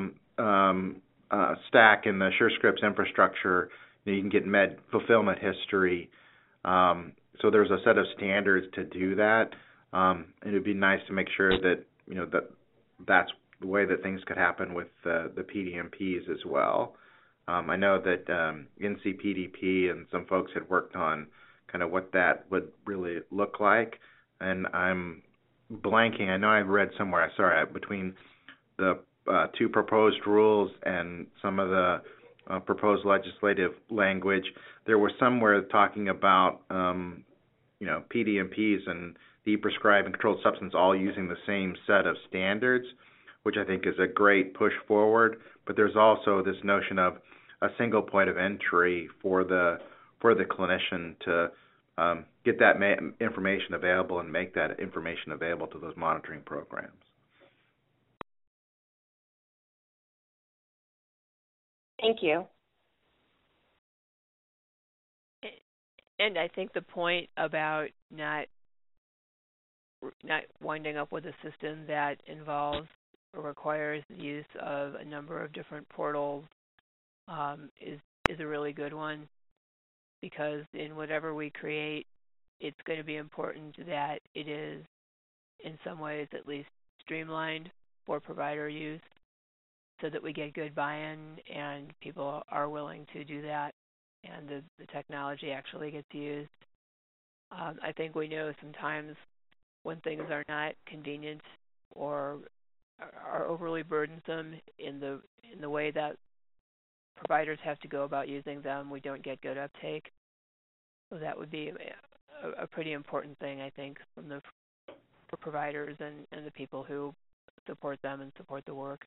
stack in the SureScripts infrastructure, you can get med fulfillment history so there's a set of standards to do that. It would be nice to make sure that that's the way that things could happen with the PDMPs as well. I know that NCPDP and some folks had worked on kind of what that would really look like, and I'm blanking. I know I read somewhere, between the two proposed rules and some of the proposed legislative language, there was somewhere talking about PDMPs and the prescribed and controlled substance all using the same set of standards, which I think is a great push forward. But there's also this notion of a single point of entry for the clinician to get that information available and make that information available to those monitoring programs. Thank you. And I think the point about not winding up with a system that involves or requires the use of a number of different portals is a really good one, because in whatever we create, it's going to be important that it is in some ways at least streamlined for provider use, so that we get good buy-in and people are willing to do that and the technology actually gets used. I think we know sometimes when things are not convenient or are overly burdensome in the way that providers have to go about using them, we don't get good uptake. So that would be a pretty important thing, I think, for providers and the people who support them and support the work.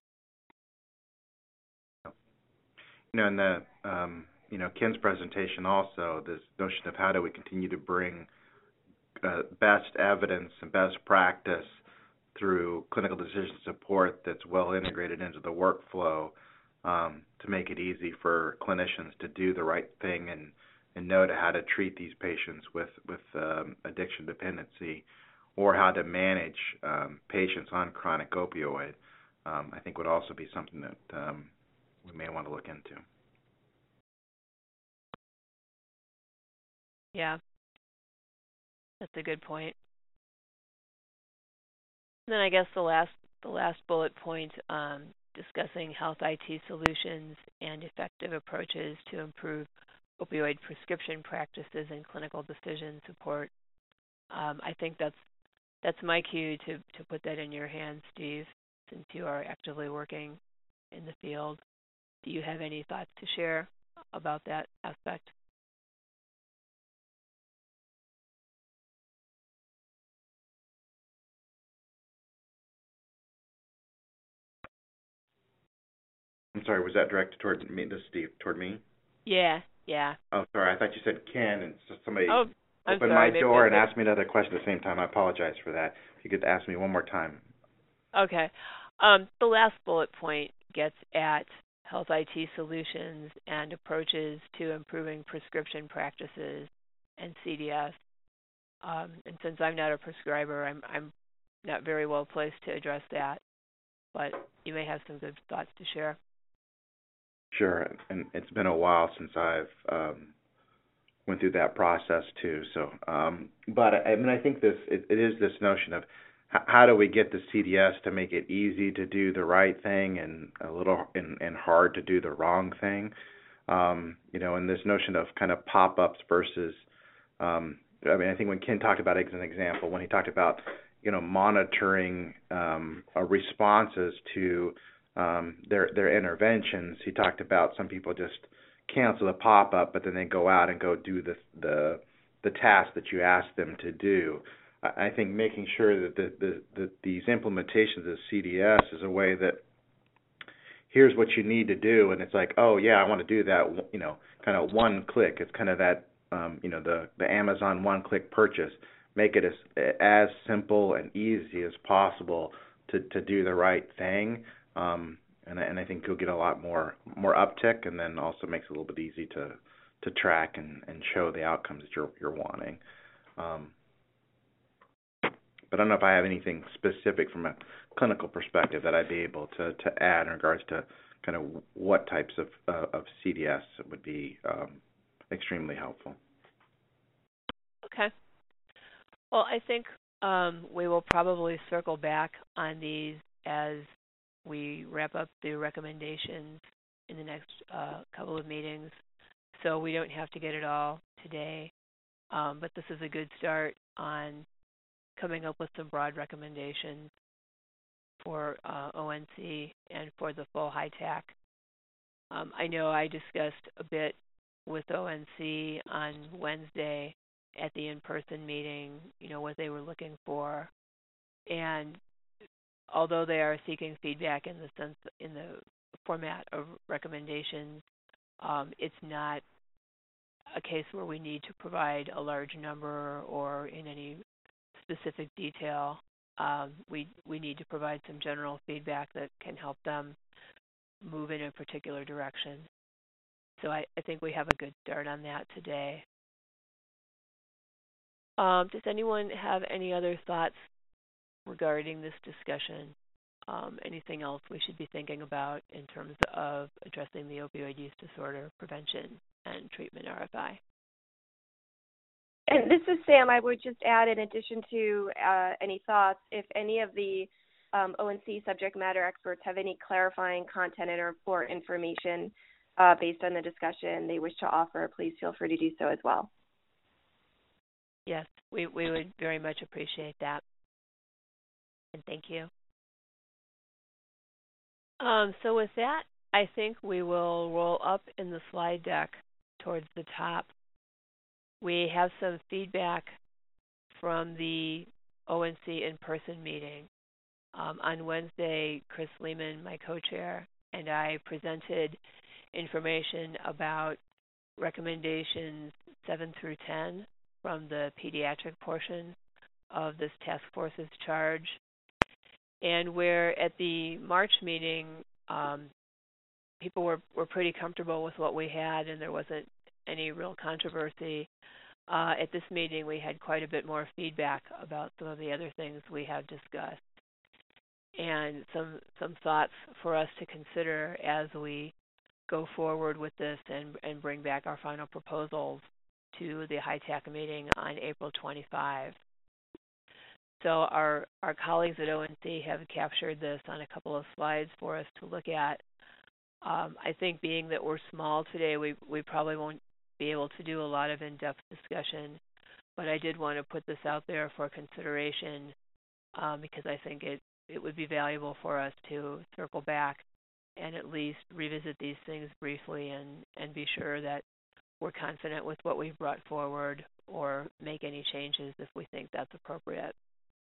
In the Ken's presentation also, this notion of how do we continue to bring best evidence and best practice through clinical decision support that's well integrated into the workflow, to make it easy for clinicians to do the right thing and know how to treat these patients with addiction dependency, or how to manage patients on chronic opioid, I think would also be something that we may want to look into. Yeah, that's a good point. And then I guess the last bullet point, discussing health IT solutions and effective approaches to improve opioid prescription practices and clinical decision support. I think that's my cue to put that in your hands, Steve, since you are actively working in the field. Do you have any thoughts to share about that aspect? I'm sorry, was that directed toward me, Steve, toward me? Yeah. Oh, sorry, I thought you said Ken, and so somebody opened my door and asked me another question at the same time. I apologize for that. If you could ask me one more time. Okay. The last bullet point gets at health IT solutions and approaches to improving prescription practices and CDS. And since I'm not a prescriber, I'm not very well placed to address that, but you may have some good thoughts to share. Sure, and it's been a while since I've went through that process too. So, but I think it is this notion of how do we get the CDS to make it easy to do the right thing and and hard to do the wrong thing. And this notion of kind of pop-ups versus, I think when Ken talked about it as an example, when he talked about monitoring responses to their interventions, he talked about some people just cancel the pop-up, but then they go out and go do the task that you asked them to do. I think making sure that these implementations of CDS is a way that here's what you need to do, and it's like, oh yeah, I want to do that, kind of one click. It's kind of that, the Amazon one-click purchase. Make it as simple and easy as possible to do the right thing, and I think you'll get a lot more uptick, and then also makes it a little bit easy to track and show the outcomes that you're wanting. But I don't know if I have anything specific from a clinical perspective that I'd be able to add in regards to kind of what types of CDS would be extremely helpful. Okay. Well, I think we will probably circle back on these as we wrap up the recommendations in the next couple of meetings. So we don't have to get it all today, but this is a good start on coming up with some broad recommendations for ONC and for the full HITAC. I know I discussed a bit with ONC on Wednesday at the in-person meeting, what they were looking for. And although they are seeking feedback in the format of recommendations, it's not a case where we need to provide a large number or in any specific detail. We need to provide some general feedback that can help them move in a particular direction. So I think we have a good start on that today. Does anyone have any other thoughts regarding this discussion? Anything else we should be thinking about in terms of addressing the opioid use disorder prevention and treatment RFI? And this is Sam. I would just add, in addition to any thoughts, if any of the ONC subject matter experts have any clarifying content or information based on the discussion they wish to offer, please feel free to do so as well. Yes, we would very much appreciate that. And thank you. So with that, I think we will roll up in the slide deck towards the top. We have some feedback from the ONC in-person meeting. On Wednesday, Chris Lehman, my co-chair, and I presented information about recommendations 7 through 10 from the pediatric portion of this task force's charge. And where at the March meeting, people were pretty comfortable with what we had and there wasn't any real controversy. At this meeting, we had quite a bit more feedback about some of the other things we have discussed and some thoughts for us to consider as we go forward with this and bring back our final proposals to the HITAC meeting on April 25. So our colleagues at ONC have captured this on a couple of slides for us to look at. I think being that we're small today, we probably won't be able to do a lot of in-depth discussion, but I did want to put this out there for consideration because I think it would be valuable for us to circle back and at least revisit these things briefly and be sure that we're confident with what we've brought forward or make any changes if we think that's appropriate.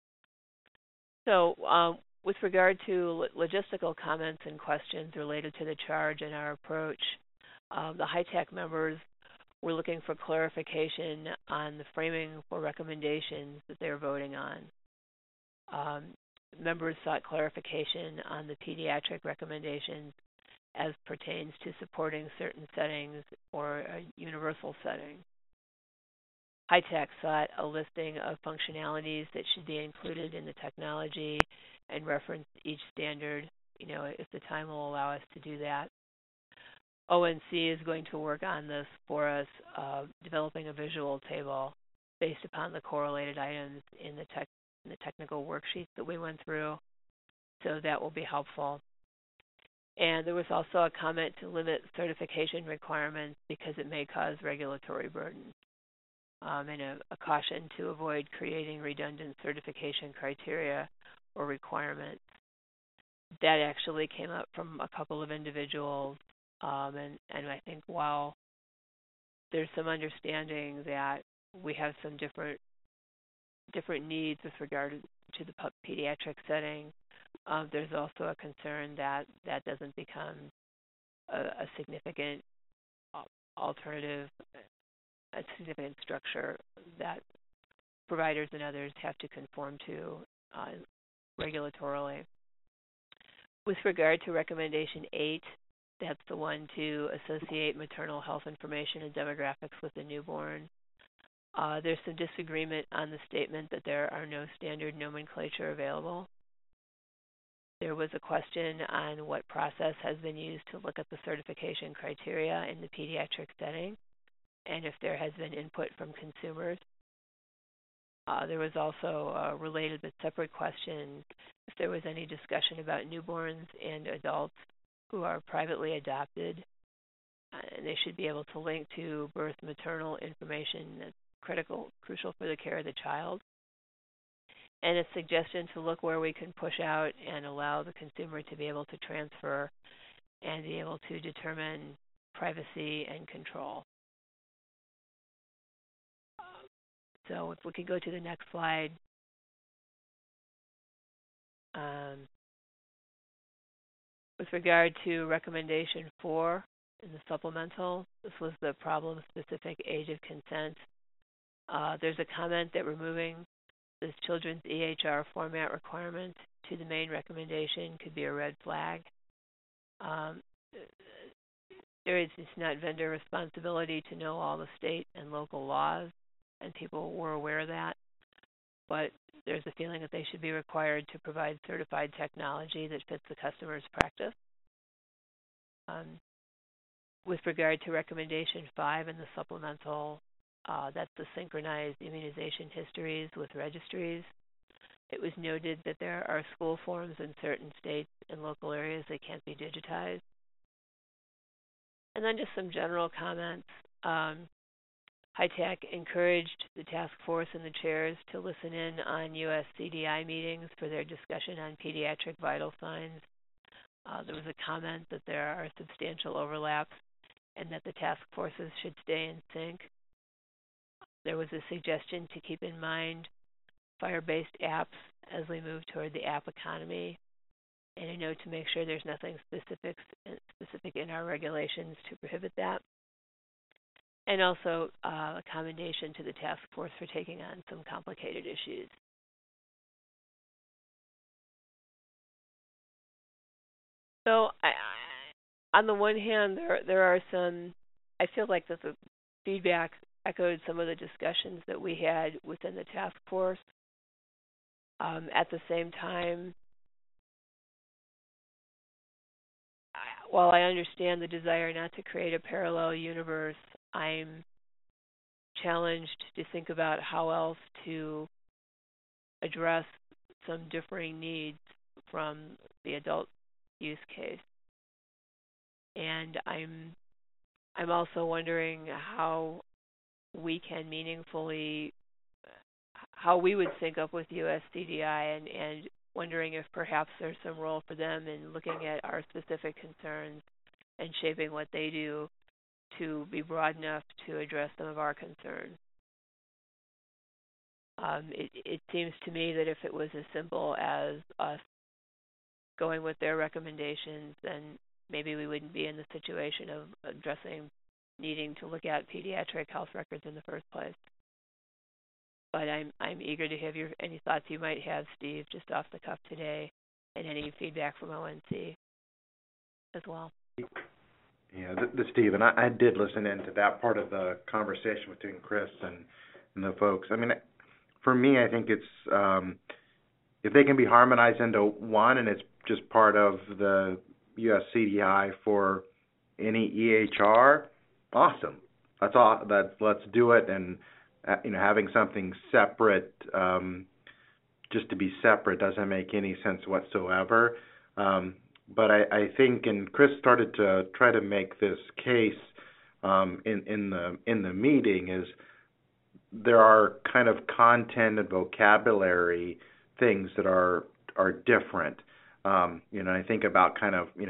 So with regard to logistical comments and questions related to the charge and our approach, the HITAC members were looking for clarification on the framing for recommendations that they're voting on. Members sought clarification on the pediatric recommendations as pertains to supporting certain settings or a universal setting. HITAC sought a listing of functionalities that should be included in the technology and reference each standard, if the time will allow us to do that. ONC is going to work on this for us, developing a visual table based upon the correlated items in the technical worksheets that we went through, so that will be helpful. And there was also a comment to limit certification requirements because it may cause regulatory burden, and a caution to avoid creating redundant certification criteria or requirements. That actually came up from a couple of individuals, and I think while there's some understanding that we have some different needs with regard to the pediatric setting, there's also a concern that that doesn't become a significant alternative, a significant structure that providers and others have to conform to regulatorily. With regard to recommendation 8, that's the one to associate maternal health information and demographics with the newborn. There's some disagreement on the statement that there are no standard nomenclature available. There was a question on what process has been used to look at the certification criteria in the pediatric setting, and if there has been input from consumers. There was also a related but separate question if there was any discussion about newborns and adults who are privately adopted, and they should be able to link to birth maternal information that's crucial for the care of the child. And a suggestion to look where we can push out and allow the consumer to be able to transfer and be able to determine privacy and control. So if we could go to the next slide. With regard to recommendation 4 in the supplemental, this was the problem-specific age of consent. There's a comment that removing this children's EHR format requirement to the main recommendation could be a red flag. It's not vendor responsibility to know all the state and local laws, and people were aware of that, but there's a feeling that they should be required to provide certified technology that fits the customer's practice. With regard to recommendation 5 in the supplemental, that's the synchronized immunization histories with registries. It was noted that there are school forms in certain states and local areas that can't be digitized. And then just some general comments. HITECH encouraged the task force and the chairs to listen in on U.S. CDI meetings for their discussion on pediatric vital signs. There was a comment that there are substantial overlaps and that the task forces should stay in sync. There was a suggestion to keep in mind Fire-based apps as we move toward the app economy, and a note to make sure there's nothing specific in our regulations to prohibit that. And also a commendation to the task force for taking on some complicated issues. So on the one hand, there are some, I feel like that the feedback echoed some of the discussions that we had within the task force. At the same time, while I understand the desire not to create a parallel universe, I'm challenged to think about how else to address some differing needs from the adult use case. And I'm also wondering how we can meaningfully, how we would sync up with US CDI, and wondering if perhaps there's some role for them in looking at our specific concerns and shaping what they do to be broad enough to address some of our concerns. It seems to me that if it was as simple as us going with their recommendations, then maybe we wouldn't be in the situation of needing to look at pediatric health records in the first place. But I'm eager to have any thoughts you might have, Steve, just off the cuff today, and any feedback from ONC as well. Yeah, this Steve, and I did listen into that part of the conversation between Chris and the folks. I mean, for me, I think it's if they can be harmonized into one, and it's just part of the US CDI for any EHR, awesome. That's all. Let's do it. And having something separate, just to be separate, doesn't make any sense whatsoever. But I think, and Chris started to try to make this case in the meeting, is there are kind of content and vocabulary things that are different. I think about kind of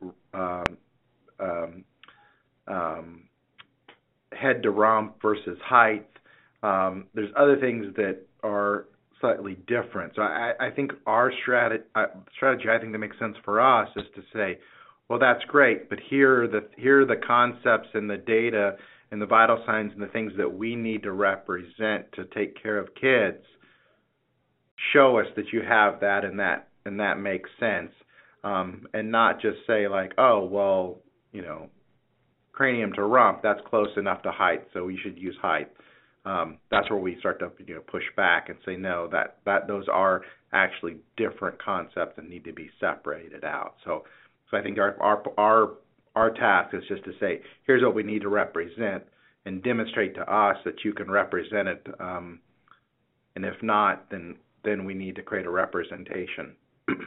head to rump versus height. There's other things that are slightly different. So I think our strategy, I think that makes sense for us, is to say, well, that's great, but here are the concepts and the data and the vital signs and the things that we need to represent to take care of kids. Show us that you have that, and that makes sense, and not just say like, oh, well, cranium to rump, that's close enough to height, so we should use height. That's where we start to push back and say no, that those are actually different concepts and need to be separated out. So I think our task is just to say, here's what we need to represent, and demonstrate to us that you can represent it And if not, then we need to create a representation.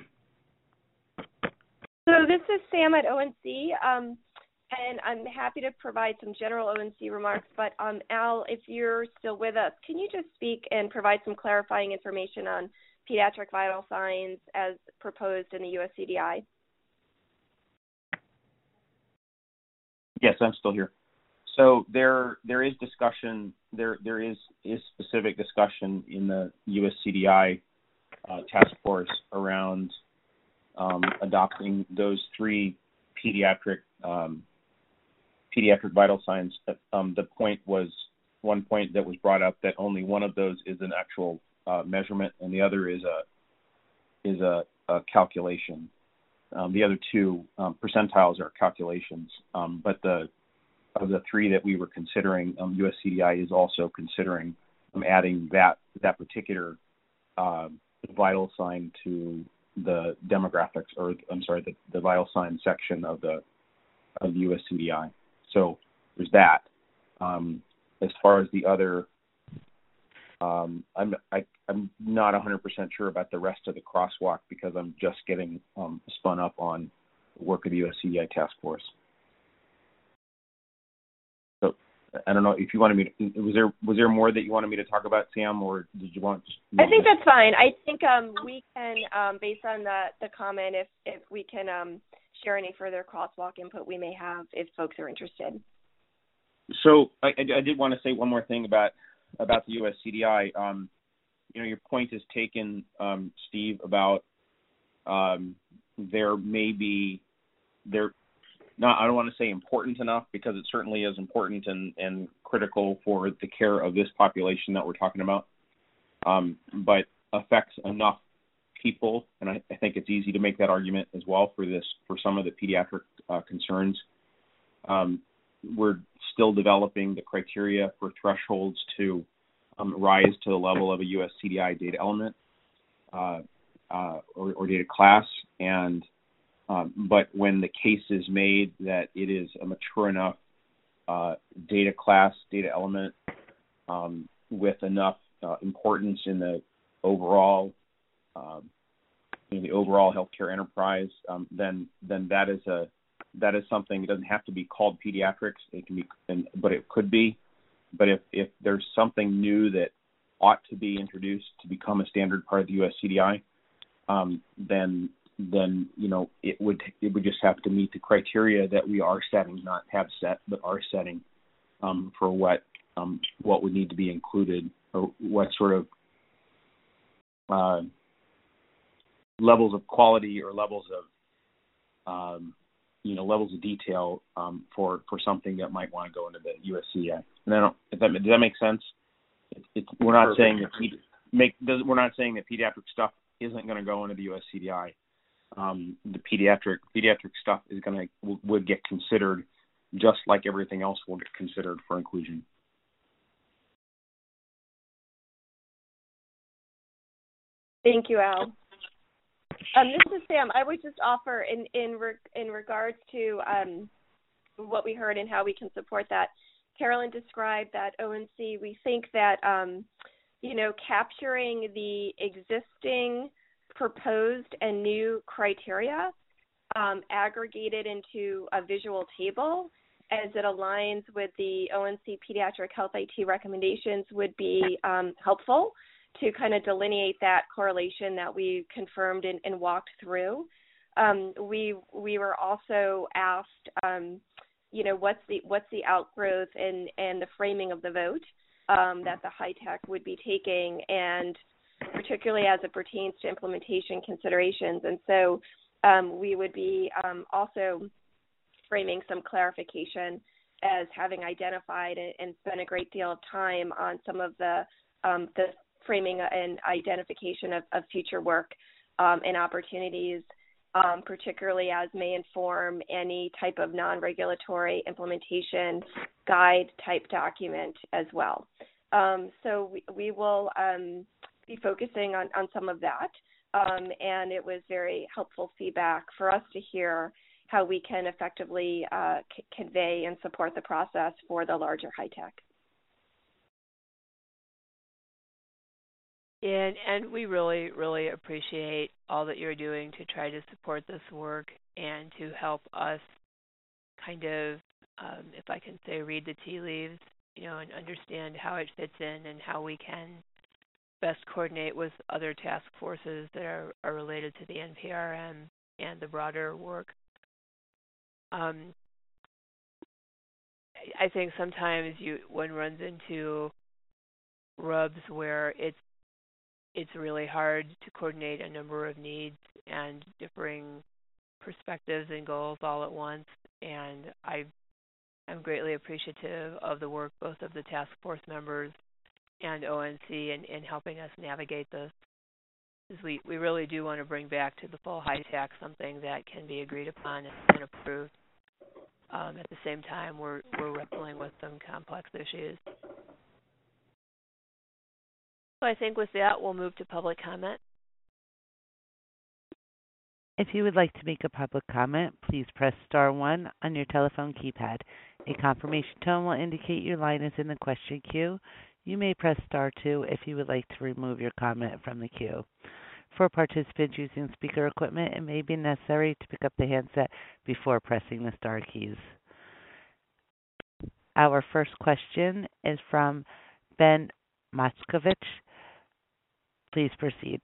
So this is Sam at ONC, and I'm happy to provide some general ONC remarks, but Al, if you're still with us, can you just speak and provide some clarifying information on pediatric vital signs as proposed in the US CDI? Yes, I'm still here. So there is discussion, there is specific discussion in the US CDI task force around adopting those three pediatric vital signs. One point that was brought up that only one of those is an actual measurement, and the other is a calculation. The other two percentiles are calculations, but of the three that we were considering, US CDI is also considering adding that particular vital sign to the demographics, or I'm sorry, the vital sign section of the US CDI. So there's that. As far as the other, I'm not 100% sure about the rest of the crosswalk because I'm just getting spun up on the work of the US CDI task force. So I don't know if you wanted me to, was there more that you wanted me to talk about, Sam, or did you want? I think that's fine. I think we can, based on the comment, if we can share any further crosswalk input we may have if folks are interested. So I did want to say one more thing about the US CDI. Your point is taken, Steve, about there may be I don't want to say important enough because it certainly is important and critical for the care of this population that we're talking about, but affects enough people, and I think it's easy to make that argument as well for some of the pediatric concerns. We're still developing the criteria for thresholds to rise to the level of a US CDI data element or data class, and but when the case is made that it is a mature enough data class, data element with enough importance in the overall healthcare enterprise, then that is something. It doesn't have to be called pediatrics. It can be, but it could be. But if there's something new that ought to be introduced to become a standard part of the US CDI, then it would just have to meet the criteria that we are setting, not have set, but are setting for what would need to be included, or what sort of levels of quality or levels of detail for something that might want to go into the US CDI. And does that make sense? We're not saying we're not saying that pediatric stuff isn't going to go into the US CDI. The pediatric stuff would get considered just like everything else will get considered for inclusion. Thank you, Al. This is Sam. I would just offer in regards to what we heard and how we can support that. Carolyn described that ONC, we think that, capturing the existing proposed and new criteria aggregated into a visual table as it aligns with the ONC pediatric health IT recommendations would be helpful to kind of delineate that correlation that we confirmed and walked through. We were also asked, what's the outgrowth and the framing of the vote that the high tech would be taking, and particularly as it pertains to implementation considerations. And so we would be also framing some clarification as having identified and spent a great deal of time on some of the framing and identification of future work and opportunities, particularly as may inform any type of non-regulatory implementation guide type document as well. So we will be focusing on some of that, and it was very helpful feedback for us to hear how we can effectively convey and support the process for the larger high tech. And we really, really appreciate all that you're doing to try to support this work and to help us kind of, if I can say, read the tea leaves, and understand how it fits in and how we can best coordinate with other task forces that are related to the NPRM and the broader work. I think sometimes one runs into rubs where it's really hard to coordinate a number of needs and differing perspectives and goals all at once. And I'm greatly appreciative of the work both of the task force members and ONC in helping us navigate this. Because we really do want to bring back to the full HITAC something that can be agreed upon and approved. At the same time, we're wrestling with some complex issues. So I think with that, we'll move to public comment. If you would like to make a public comment, please press star 1 on your telephone keypad. A confirmation tone will indicate your line is in the question queue. You may press star 2 if you would like to remove your comment from the queue. For participants using speaker equipment, it may be necessary to pick up the handset before pressing the star keys. Our first question is from Ben Moskowitz. Please proceed.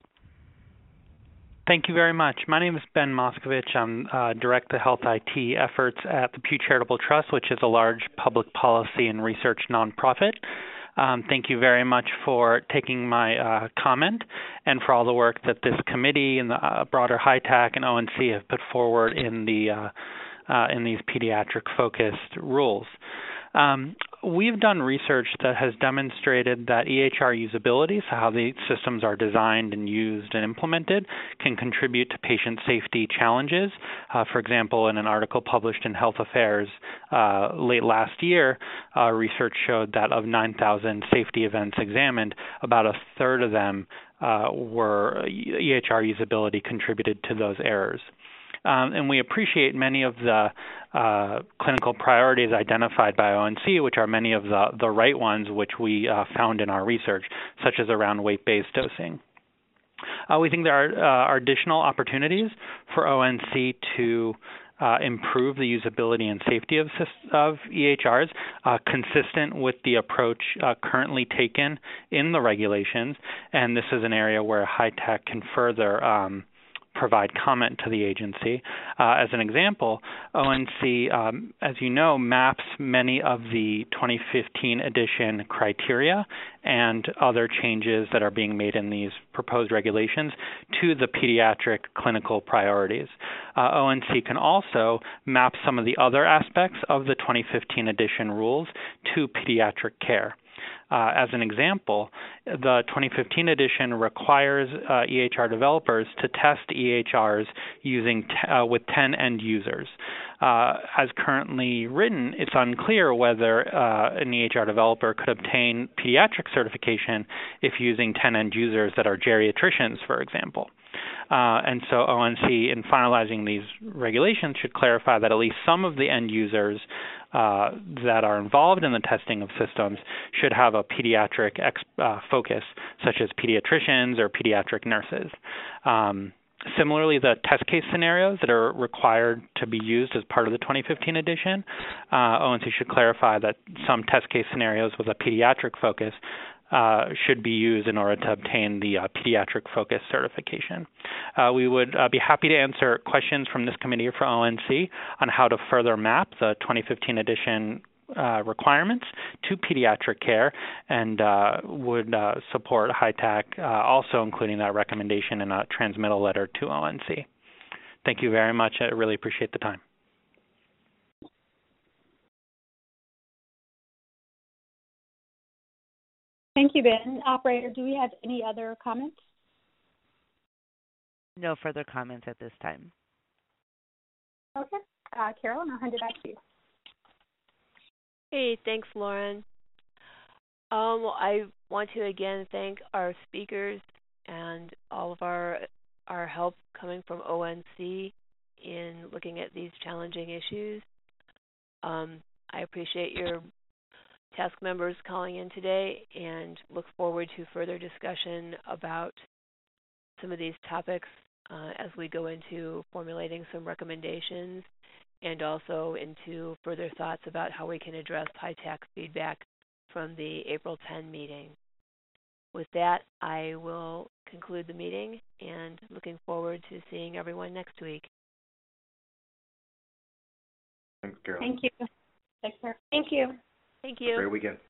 Thank you very much. My name is Ben Moskowitz. I'm Director of Health IT Efforts at the Pew Charitable Trust, which is a large public policy and research nonprofit. Thank you very much for taking my comment and for all the work that this committee and the broader HITAC and ONC have put forward in these pediatric-focused rules. We've done research that has demonstrated that EHR usability, so how the systems are designed and used and implemented, can contribute to patient safety challenges. For example, in an article published in Health Affairs late last year, research showed that of 9,000 safety events examined, about a third of them were EHR usability contributed to those errors. And we appreciate many of the clinical priorities identified by ONC, which are many of the right ones which we found in our research, such as around weight-based dosing. We think there are additional opportunities for ONC to improve the usability and safety of EHRs, consistent with the approach currently taken in the regulations. And this is an area where HITAC can further provide comment to the agency. As an example, ONC, as you know, maps many of the 2015 edition criteria and other changes that are being made in these proposed regulations to the pediatric clinical priorities. ONC can also map some of the other aspects of the 2015 edition rules to pediatric care. As an example, the 2015 edition requires EHR developers to test EHRs using with 10 end users. As currently written, it's unclear whether an EHR developer could obtain pediatric certification if using 10 end users that are geriatricians, for example. And so ONC, in finalizing these regulations, should clarify that at least some of the end users that are involved in the testing of systems should have a pediatric focus, such as pediatricians or pediatric nurses. Similarly, the test case scenarios that are required to be used as part of the 2015 edition, ONC should clarify that some test case scenarios with a pediatric focus should be used in order to obtain the pediatric focus certification. We would be happy to answer questions from this committee or from ONC on how to further map the 2015 edition requirements to pediatric care, and would support HITAC, also including that recommendation in a transmittal letter to ONC. Thank you very much. I really appreciate the time. Thank you, Ben. Operator, do we have any other comments? No further comments at this time. Okay. Carolyn, I'll hand it back to you. Hey, thanks, Lauren. I want to again thank our speakers and all of our help coming from ONC in looking at these challenging issues. I appreciate your task members calling in today, and look forward to further discussion about some of these topics as we go into formulating some recommendations and also into further thoughts about how we can address high tax feedback from the April 10 meeting. With that, I will conclude the meeting and looking forward to seeing everyone next week. Thanks, Carol. Thank you. Take care. Thank you. Thank you. Great weekend.